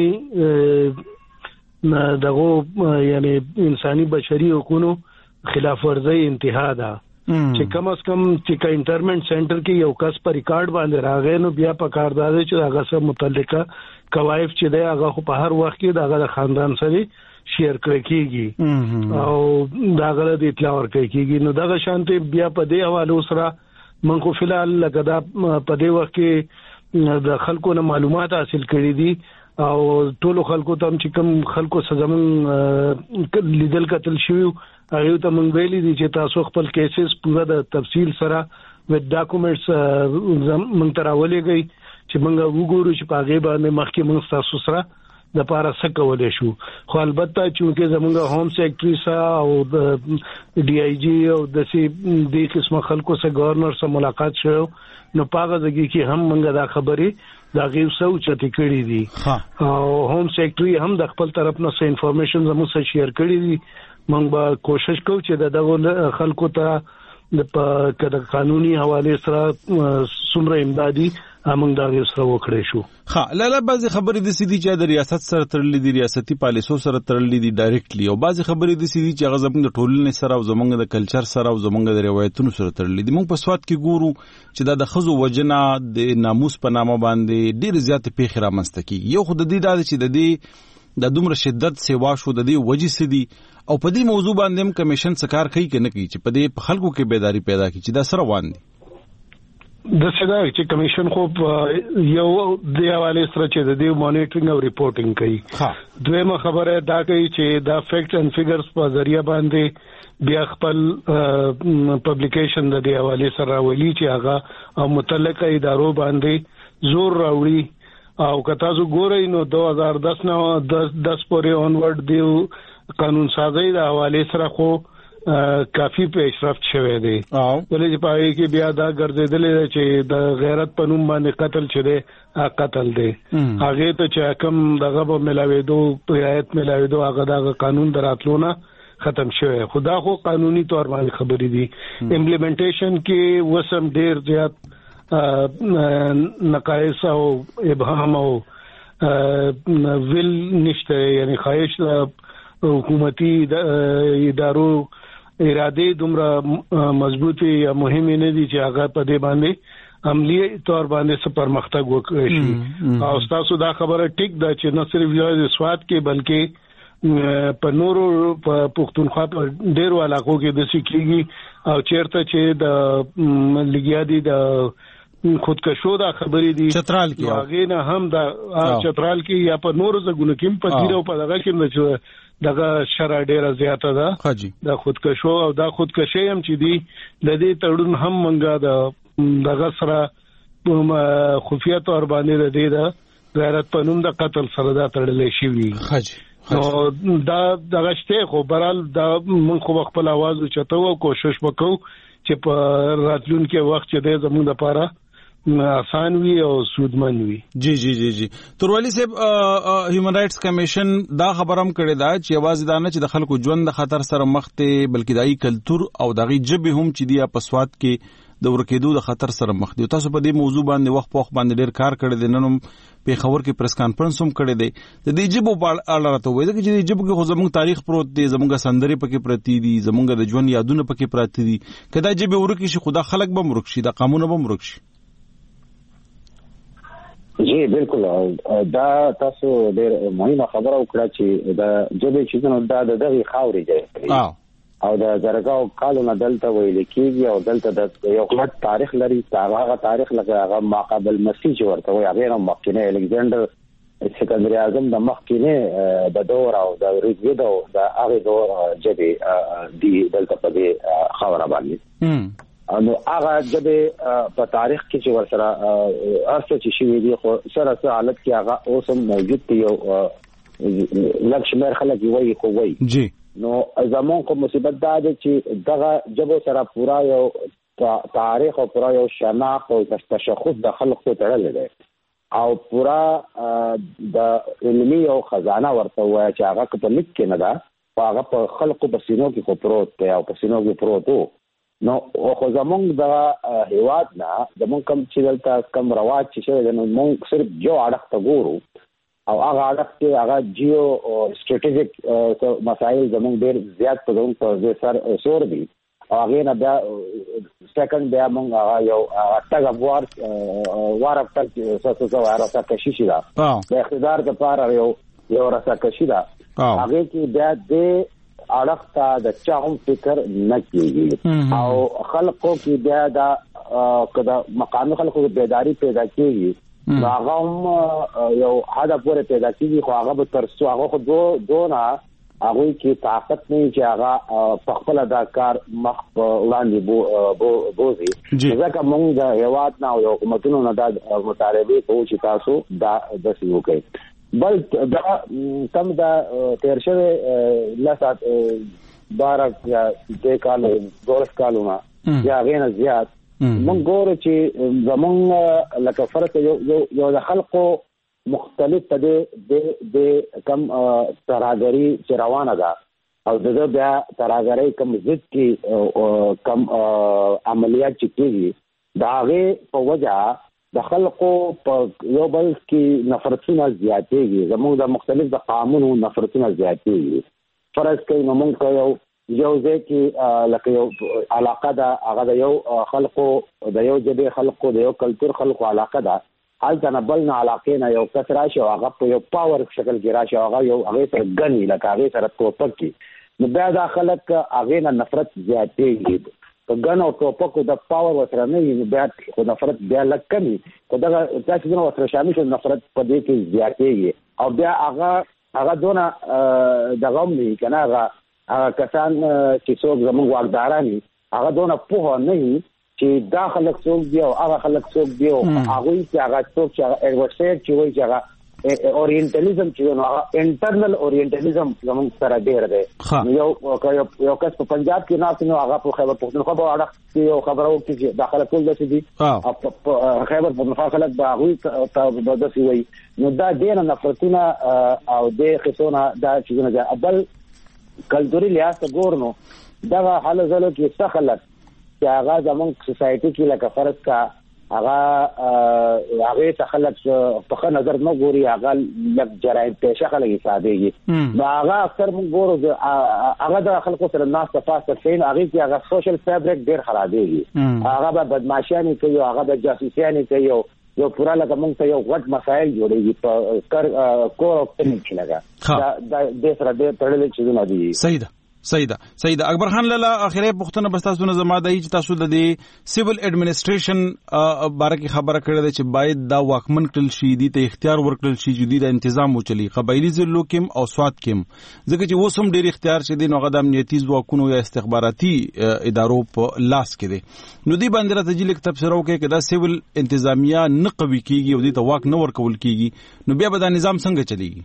دغه یعنی انساني بشري حقوقو خلاف ورزي انتها ده چې کم از کم چې انټرمنټ سنټر کې یو کس پر ریکارډ باندې راغی نو بیا په کار دی چې هغه سره متعلقه کوایف چې دی هغه په هر وخت کې دغه خاندان سره شیر کړی کیږي او دغه د اطلاع ورکړي کیږي. نو دغه شانتي بیا په دې حواله سره من خو فلحال لکه دا په دې وخت کې د خلکو نه معلومات حاصل کړي دي او ټول خلکو ته چې کوم خلکو سزمن لیدل قتل شوی هغه ته مونږ ویلي دي چې تاسو خپل کیسز پورا د تفصیل سره وذ ډاکومېنټس مونږ تراولېږئ چې مونږ وګورو چې په هغه باندې مخکې مونږ تاسو سره د پاره څه کولای شو. خو البته چې زمونږ هوم سیکرټري سره او د ډي آی جی او د سی د قسمه خلکو سره گورنر سره ملاقات شو نو پاغه ځکه چې هم مونږ دا خبرې دا غي سو چتی کړی دي او هوم سیکریټري هم د خپل طرف نه څه انفارمیشن زموږ سره شیر کړی دي. موږ به کوشش کوو چې دغه خلکو ته د په قانوني حواله سره څومره امدادي موږ دا غي سره وکړې شو. ها لاله بعضی خبرې د سيدي چې د ریاست سره تړلې دي، ریاستي پالیسو سره تړلې دي ډایرکټلی، او بعضی خبرې د سيدي چې هغه زموږ د ټولنې سره او زموږ د کلچر سره او زموږ د روایتونو سره تړلې دي. موږ په سواد کې ګورو چې دا د خزو وجنه د ناموس په نامه باندې ډېر زیات پیښې رامنځته کیږي. یو خو د دې د چې د دې د دومره شدت سیوا شو د دې وجې سدي او په دې موضوع باندې هم کمیشن څکار کوي کنه کوي چې په دې خلکو کې بیداری پیدا کړي چې دا سره وان دي. د سدا چې کمیشن خو یو د حواله سره چې د دې مانیټرینګ او ریپورټینګ کوي. دویمه خبره دا کوي چې دا فیکټ اند فیګرز په ذریعہ باندې بیا خپل پبلیکیشن د دې حواله سره ولي چې هغه او متعلقه ادارو باندې زور راوړي. او کتا زو ګورئ نو دو هزار دس نه دس پورې اونورډ دیو قانون سازي د حواله سره خو کافی پیشرفت شوه دی. ولې چې پای کې بیا دا ګرځیدل چې د غیرت په نوم باندې قتل چره قتل دی. هغه ته چې کوم دغه به ملاويدو رعایت ملاويدو هغه د قانون دراتلونه ختم شوه. خدا خو قانوني تور باندې خبرې دي. امپلیمنټیشن کې وسم ډیر زیات نقایص او ابهام او ویل نشته، یعنی خواهش حکومتي ادارو اراده دومره مضبوطی یا مهمه نه دي چې هغه په دې باندې عملی تور باندې څه پرمختګ وکړي شي. او تاسو دا خبره ټیک ده چې نه صرف یو سواد کې بلکې په نورو په پښتونخوا په ډیرو علاقو کې د سکیږي او چیرته چې د لګیا دي د خودکشو دا خبرې دي چترال کې هغه نه هم دا چترال کې یا په نورو ځګونو کې په ګیرو په دغه کې دغه شرع ډیره زیاته ده دا خودکشو او دا خودکشي هم چې دي د دې تړون هم منګه د دغه سره خفیه تور باندې د دې د غیرت پنوم د قتل سره دا تړلې شي وي. نو دا دغه شته خو برال دا من خو خپل आवाज اوچتو او کوشش وکاو چې په راتلونکي وخت چې د زموږ لپاره آسان وي او سودمن وي. جی جی جی جی توروالی صاحب هیومن رائټس کمیشن دا خبرم کړی دا چې आवाज دانه چې د خلکو ژوند د خطر سره مخ ته بلکې دای کلچر او دغه جبه هم چې دی په سواد کې د ورکېدو د خطر سره مخ دی. تاسو په دې موضوع باندې وخت په وخت باندې ډېر کار کړی دی، نن په خبر کې پریس کانفرنس هم کړی دی. د دې جبو په اړه راته وایي چې د جبو کې خو زموږ تاریخ پروت دی، زموږ سندري پکې پرتی دي، زموږ د ژوند یادونه پکې پراته دي. کدا جبه ورکی شي خدا خلک به مرک شي، د قانون به مرک شي. جی بالکل دا تاسو ډېر مهمه خبره وکړه چې دا جبه چې نو دا د دغه خاورې دی او د زرګاو کالونه دلته ویل کېږي او دلته د یو غلط تاریخ لري. هغه تاریخ لکه هغه ماقبل مسیح ورته وي، هغه مخکینه الکساندر سکندری اعظم د مخکینه د دور او د ریګ د هغه دور جبه دی دلته په دې خبره باندې نو هغه جبه په تاریخ کې چې ورسره ارڅ چې شي دی خو سره سره حالت کې هغه اوس هم موجود دی. یو لکشمیر خلک وایي خو وایي جی نو زمون کوم مصیبت دا ده چې دغه جبه سره پورا یو تاریخ او پورا یو شناخت او تشخص د خلکو تړل دی او پورا د علمي او خزانه ورته وایي چې هغه په لیک کې نه ده، هغه په خلکو په سینو کې خو پروت دی او په سینو کې پروت وو. نو خو زمونږ د هیواد نه زمونږ کم چې دلته کم رواج چې شوی نو موږ صرف جو اړخ ته ګورو او هغه اړخ کې هغه جیو سټریټیجیک مسایل زمونږ ډېر زیات په زمونږ په سر سور دي او هغه نه بیا سیکنډ بیا موږ هغه یو تګ افوار وار افټر څه څه واره سکشي شي دا د اقتدار لپاره یو یو رسکشي دا هغه کې بیا د اړخ ته د چا هم فکر نه کیږي او خلکو کې بیا دا کدا مقام خلکو کې بیداری پیدا کیږي هغه هم یو حدا پورې پیدا کیږي خو هغه به ترسو هغه خو دو دونه هغه کې طاقت نه چې هغه په خپل دا کار مخ وړاندې بو بوزي. ځکه موږ د هیواد نه او حکومتونو نه د مطالبه کوو چې تاسو دا د سیو کوي بل دا کم دا تیر شوه لاسات بارک یا د کال دولس کالونه یا غیر زیات موږ ګورو چې زمونږ لکه فرق یو یو د خلکو مختلف د د کم تراګری چې روانه ده او د بیا تراګری کم ضد کې کم عملیات چې کېږي د هغې په وجه د خلکو په یو بل کې نفرتونه زیاتېږي، زموږ د مختلف د قانونو نفرتونه زیاتېږي. فرض کوي نو موږ په یو یو ځای کې لکه یو علاقه ده، هغه د یو خلکو د یو ژبې خلکو د یو کلتور خلکو علاقه ده، هلته نه بل نه علاقې نه یو کس راشي او هغه په یو پاور شکل کې راشي، هغه یو هغې سره ګني لکه هغې سره ټوپک کي، نو بیا دا خلک هغې نه نفرت زیاتېږي. په ګن او ټوپکو د پاور ورسره نه وي نو بیا خو نفرت بیا لږ کم وي، خو دغه دا څیزونه ورسره شامل شي نفرت په دې کې زیاتېږي. او بیا هغه هغه دونه دغه هم نه وي که نه، هغه هغه کسان چې څوک زموږ واکداران وي هغه دونه پوهه نه وي چې دا خلک څوک دي او هغه خلک څوک دي، او هغوی چې هغه څوک چې هغه ایډورسایډ چې وایي چې هغه اورینټلیزم چې نو هغه انټرنل اورینټلیزم زموږ سره ډېر دی. یو یو کس په پنجاب کې ناست نو هغه په خیبر پښتونخوا په اړه کې یو خبره وکړي چې دا خلک ټول داسې دي، او خیبر پښتونخوا خلک به هغوی ته داسې وایي، نو دا ډېره نفرتونه او دې قصونه دا چیزونه دي. بل کلتوري لحاظ ته ګورنو دغه حال ځلو کې څه خلک چې هغه زموږ سوسایټي کې لکه فرض کا هغه هغې ته خلک په ښه نظر نه ګوري، هغه لږ جرایم پیشه خلک حسابېږي، نو هغه اکثر موږ ګورو هغه د خلکو سره ناسته پاسته کوي، نو هغې کې هغه سوشل فیبریک ډېر خرابېږي، هغه به بدماشیانې کوي، هغه به جاسوسیانې کوي، یو پورا لکه موږ ته یو غټ مسایل جوړېږي په کور او کلینیک کې لګه دې سره ډېر تړلې چیزونه دي. صحیح ده صحیح ده صحیح ده. اکبر خان لاله اخیری پوښتنه بس تاسو نه زما دی چې تاسو د دې سیول اډمنسټریشن باره کې خبره کړې ده چې باید دا واکمن کړل شي، دي ته اختیار ورکړل شي چې د تنظیم وچلي قبایلی ضلعو کې او سواد کې، ځکه چې اوس هم ډېر اختیار چې دی نو هغه د امنیتي ځواکونو یا استخباراتي ادارو په لاس کې دی. نو دې باندې راته جې لږ تبصره وکړئ چې دا سیول انتظامیه نه قوي کېږي او دې ته واک نه ورکول کېږي، نو بیا به دا نظام څنګه چلېږي؟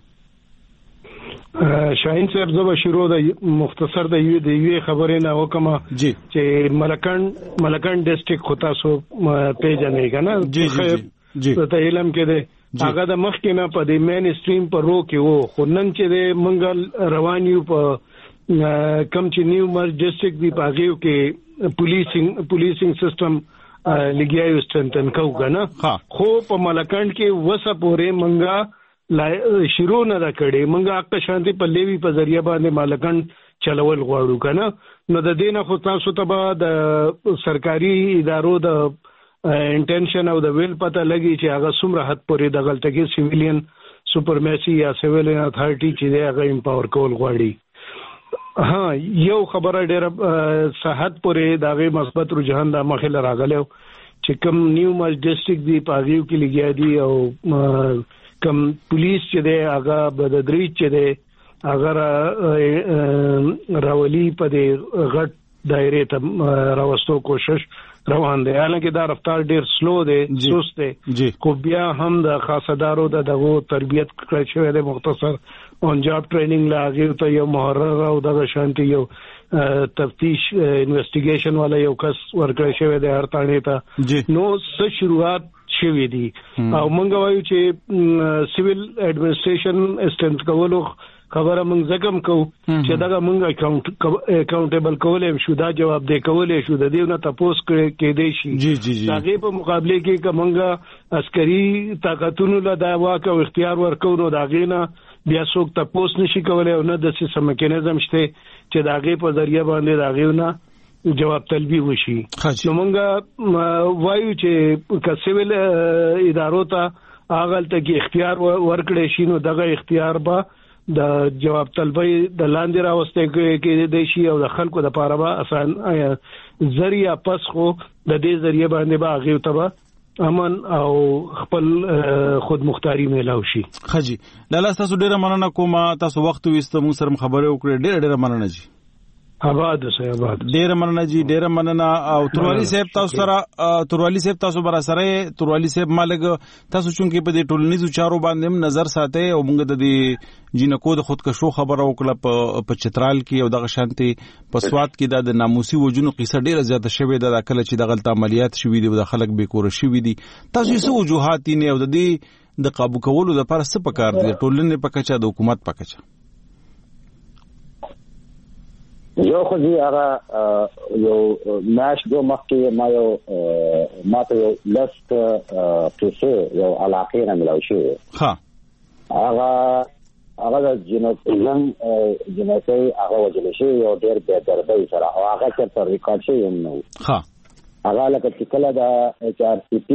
شاهین صاحب زه به شروع د مختصر د یوې د یوې خبرې نه وکم چې ملکند ملکند ډسټرکټ خو تاسو پیژنئ که نه، ته علم کې دی هغه د مخکې نه په د مین سټریم په رو کې و، خو نن چې دی موږ روان یو په کم چې نیو مرج ډسټرکټ دی په هغې کې پولیسینګ پولیسینګ سسټم لګیا یو سټرنتن کوو که نه، خو په ملکند کې وسه پورې موږ شروع نه دا کړي، موږ حق شانتي په لیوي په ذریعہ باندې مالکند چلول غواړو که نه، نو د دې نه خو تاسو ته به د سرکاري ادارو د انټینشن او د ویل پته لګي چې هغه څومره حد پورې د غلطګي سیویلین سپرمیسی یا سیویلین اتھارټي چې دی هغه امپاور کول غواړي. ها یو خبره ډېره صحت پورې د هغې مثبت رجحان د مخې راغلی چې کوم نیو مرج ډسټرکټ دی په هغې کې لګیا دي او کم پولیس چې دی هغه بددریج چې دی هغه راولي په دې غټ دایرې ته راوستو کوشش روان دی، حالانکه دا رفتار ډیر سلو دی، سست دی، خو بیا هم د خاصدارو د دغه تربیت کړی شوی دی، مختصر اون جاب ټریننګ لا هغې ته یو محرر او دغه شانتي یو تفتیش انویسټیګیشن والا یو کس ورکړی شوی دی هر تاڼې ته، نو څه شروعات شوی دي. او موږ وایو چې سیویل اډمنسټریشن اسټنټ کولو خبره موږ ځکه کوو چې دغه موږ اکاونټیبل کولی شو، دا جواب دی کولی شو، د دې نه تپوس کېدی شي، د هغې په مقابله کې که موږ عسکري طاقتونو له دا واک او اختیار ورکوو نو د هغې نه بیا څوک تپوس نشي کولی او نه داسې څه میکانیزم شته چې د هغې په ذریعه باندې د هغې نه جواب طلبي وشي. نو موږ وایو چې که سیویل ادارو ته هغلته کې اختیار ورکړی شي نو دغه اختیار به د جواب طلبۍ د لاندې راوستی کېدی شي او د خلکو دپاره به اسان ذریعه پس خو د دې ذریعه باندې به هغې ته به امن او خپل خود مختاری میلاو شي. ښه جي لاله تاسو ډېره مننه کوم، تاسو وخت ویسته موږ سره خبرې وکړې، ډېره ډېره مننه جي. آباد سه آباد. ډیر مننه جی ډیر مننه. او توروالی صاحب تاسو سره توروالی صاحب تاسو بر سره توروالی صاحب مالګ تاسو چونکې په دې ټولنیزو چارو باندې نظر ساتي او موږ د دې جنکو د خودکشو خبره وکړه په چترال کې او دغه شانتي په سواد کې د ناموسي وجونو قصه ډیره زیاته شوې ده. د کله چې د غلط عملیات شوې دي او د خلک بیکور شوې دي تاسو یې څه وجوهات دي او د دې د قابو کولو لپاره څه پکار دي ټولنې په کچه د حکومت په کچه؟ یو خو دې هغه یو ناش دو مخکې ما یو ما ته یو لست کیسه یو علاقې نه ملو شي ها هغه هغه د جنوبین جنوبي هغه وجل شي یو ډېر به دربې سره هغه چې ریکارډ شي نو ها هغه لکه چې کله د ایچ آر سی پی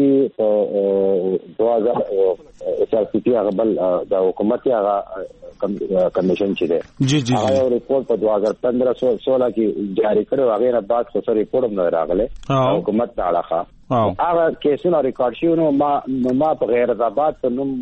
په دوه هزار ایچ آر سی پی هغه بل د حکومت هغه کمیشن چې ده جی جی هغه ریپورت په دوه هزار پندرہ سولہ کې جاری کړو. هغه نه بعد څه ریپورت هم راغله حکومت ته علاقه هغه کیسونه ریکارډ شي. نو ما ما په غیرت آباد په نوم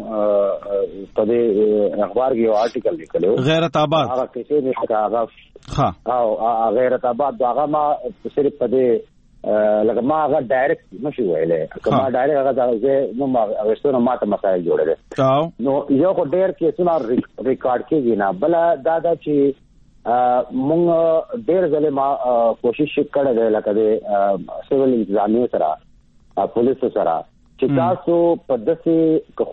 په دې اخبار کې یو آرټیکل لیکلو غیرت آباد هغه کیسه نه هغه ها او غیرت آباد هغه ما صرف په دې لکه ما هغه ډایرکټ نشو ویلې که ما ډایرکټ هغه ځای نو ما اوسونه ماته مسایل جوړل نو یو خو ډیر کیسونه ریکارډ کیږي نه بل دا دا چې مونږ ډیر ځله ما کوشش کړې ده لکه د سیول انتظامیه سره پولیس سره چې تاسو په داسې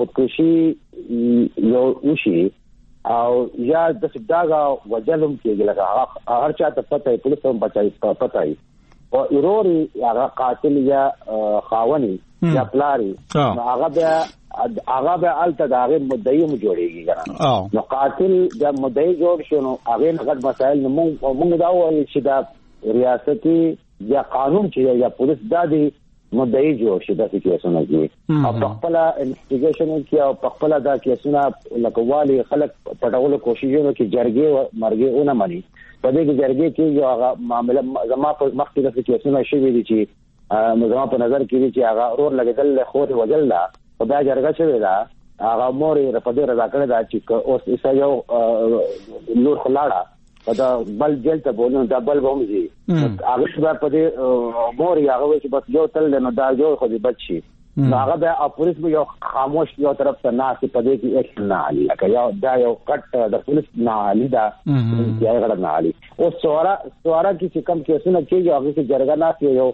خودکشي یو وشي او یا د سداغه وجلم کېږي لکه هر چا ته پته پولیس هم بچای پته او ایروري هغه قاتل یا خاوني یا پلاری هغه بیا هغه بیا الته د هغه مدعي مو جوړيږي ګران نو قاتل د مدعي جوړ شنو هغه غټ مسائل نو موږ دا وایو چې دا ریاستي یا قانون چې یا پولیس دا دی مدعي جوړ شي د کیسونو کې او په خپل انویسټیګیشن کې او په خپل دا کیسونه لکوالي خلک پټولو کوششونه کې جرګې مرګې اونه مني په دې کې جرګې کې یو هغه معاملې زما په مخکې د کیسونو شوي دي چې زما په نظر کې دي چې هغه اور لګیدل خو وجل لا په دا جرګه شوی دا هغه مورې په دې رضا کړی دا چې اوس ایسا یو نور خلاړه دا بل جیل ته بولنه دا بل به موږي هغه په دې مورې هغه چې بس یو تل نو دا یو خو دې بچي هغه د پولیس یو خاموش یو طرف ته ناس په دې کې اکشن نه علي لکه یو دا یو کټ د پولیس نه علي دا یې غړ نه علي او سوارا سوارا کې کوم کیسونه کېږي هغه چې جرګه ناس یو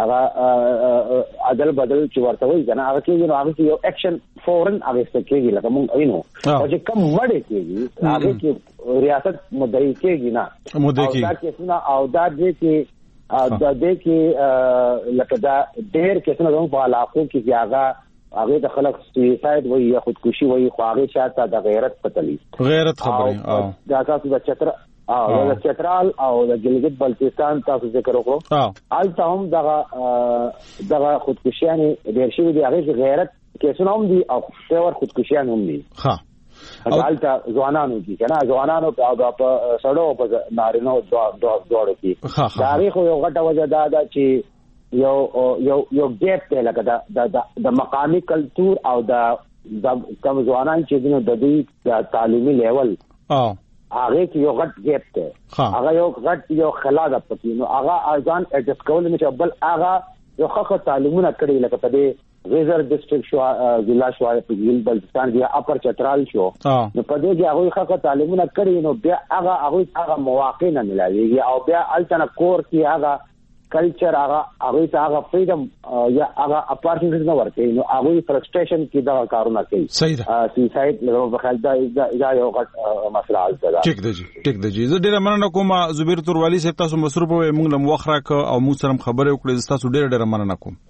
هغه عدل بدل چې ورته وي کنه هغه کې نو هغه یو اکشن فورن هغه څه کېږي لکه مونږ وینو او چې کوم وړي کېږي هغه کې ریاست مدعي کېږي نه مدعي دا کیسونه او دا دې کې دا دې کې لکه دا ډېر کیسونه زموږ په علاقو کې هغه هغه د خلک سویساید وایي یا خودکشي وایي خو هغه شاته د غیرت پتلی غیرت خبره او دا تاسو د چتر او د چترال او د ګلګت بلتستان تاسو ذکر وکړو البته هم دغه دغه خودکشیانه ډېر شي دي هغه غیرت کیسونه هم دي او څور خودکشیان هم دي ها البته ځوانانو کې کنه ځوانانو په په سړو په نارینو دوړو کې تاریخ یو غټه وجه دا ده چې یو یو یو ګیپ ته لکه دا د مقامی کلچر او د کوم ځوانان چې د دې تعلیمي لیول او هغه کې یو غټ ګیپ ته هغه یو غټ یو خلا ده پتی نو هغه ارزان اډجست کول نه بل هغه یو خخه تعلیمونه کړی لکه په دې ریزر ډیسټریکټ شو ضلع شو په ګل بلتستان دی اپر چترال شو نو په دې کې هغه خخه تعلیمونه کړی نو بیا هغه هغه هغه مواقع نه ملایي او بیا الټنه کور کې هغه کلچر هغه هغه هغه فریډم یا هغه اپارټمنټ نه ورته نو هغه فرستریشن کې دا کارونه کوي صحیح ده سوساید له بخل دا دا یو غټ مسله ده ټیک ده جی ټیک ده جی زه ډیره مننه کوم زبیر توروالی صاحب تاسو مصروف وي موږ لم وخره ک او موږ سره خبرې وکړې تاسو ډیره ډیره مننه کوم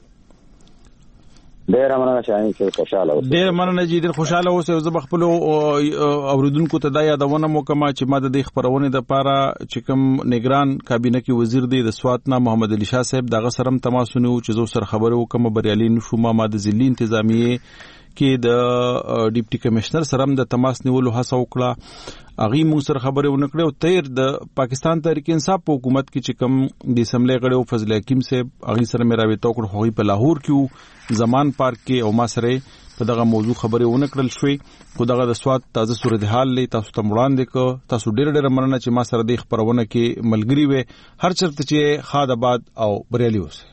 ډیر مننه شاهین چې خوشاله اوسئ ډیر مننه چې ډیر خوشاله اوسئ زه بخپل اوریدونکو ته دا یادونه مو کوم چې ما د دې خبرونه د پاره چې کوم نگران کابینه کې وزیر دی د سواتنا محمد علي شاه صاحب دغه سرم تماسونه چې زو سره خبرو کوم بریالي نشو ما د ضلعي انتظامیه کې د ډیپټي کمشنر سره د تماس نیولو هڅه وکړه اغي مو سره خبره ونکړه او تیر د پاکستان تحریک انصاف په حکومت کې چې کوم د اسمبلی غړو فضل حکیم صاحب اغي سره مې راوي تو کړ خو په لاهور کې زمان پارک کې او ما سره په دغه موضوع خبرې ونه کړل شوې خو دغه د سواد تازه صورتحال لې تاسو ته وړاندې کو تاسو ډېر ډېر مننه چې ما سره د خبرونه کې ملګری وې هر چرته چې خاد آباد او بریالي اوسئ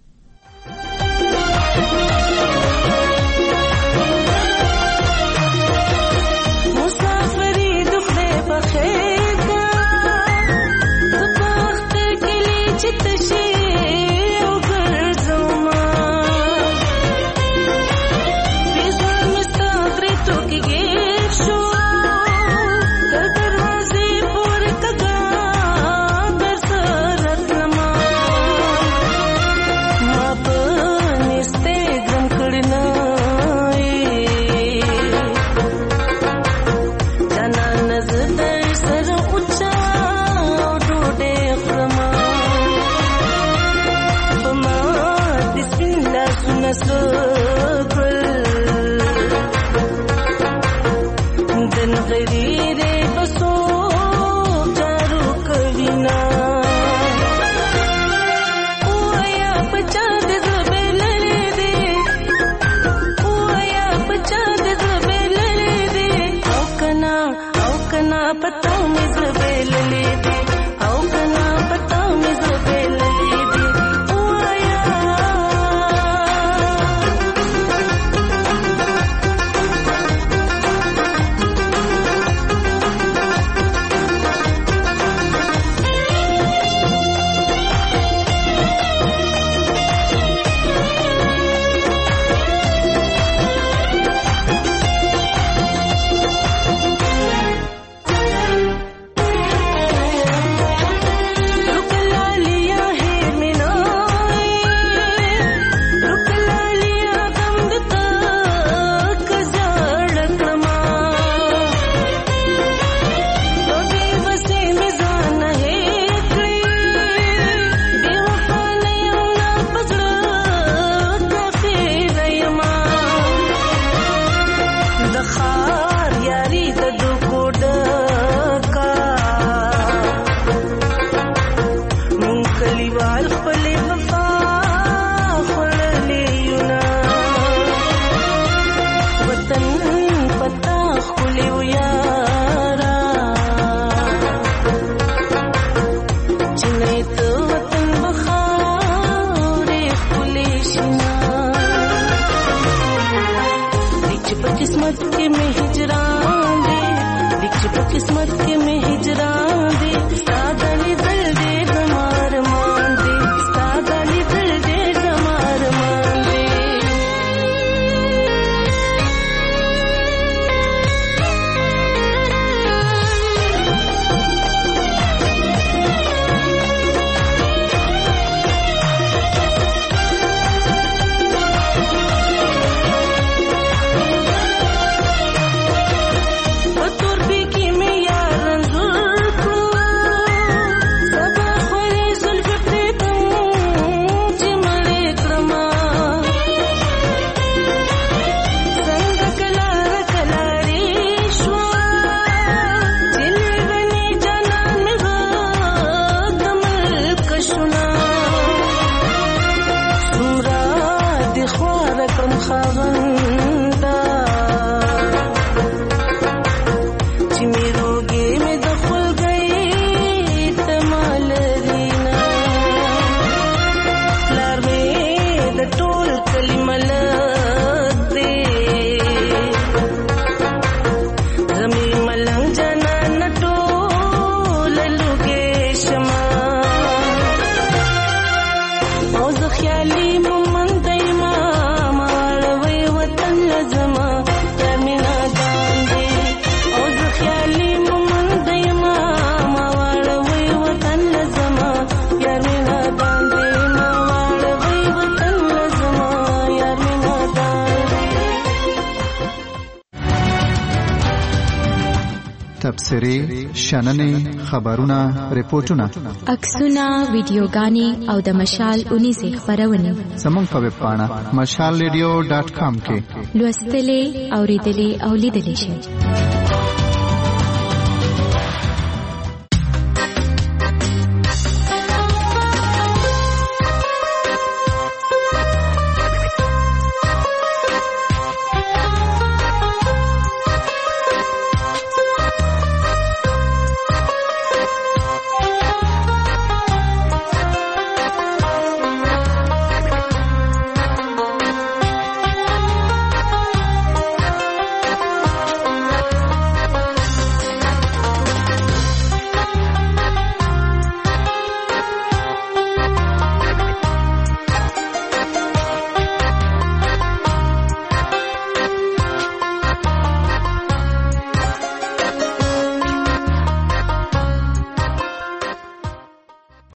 تبصرې شننې خبرونه ریپورتونه عکسونه ویډیوګانې او د مشال اونیزه خبرونه زموږ په ویب پاڼه مشال ریډیو ډاټ کام کې لوستلې اوریدلې او لیدلې شئ.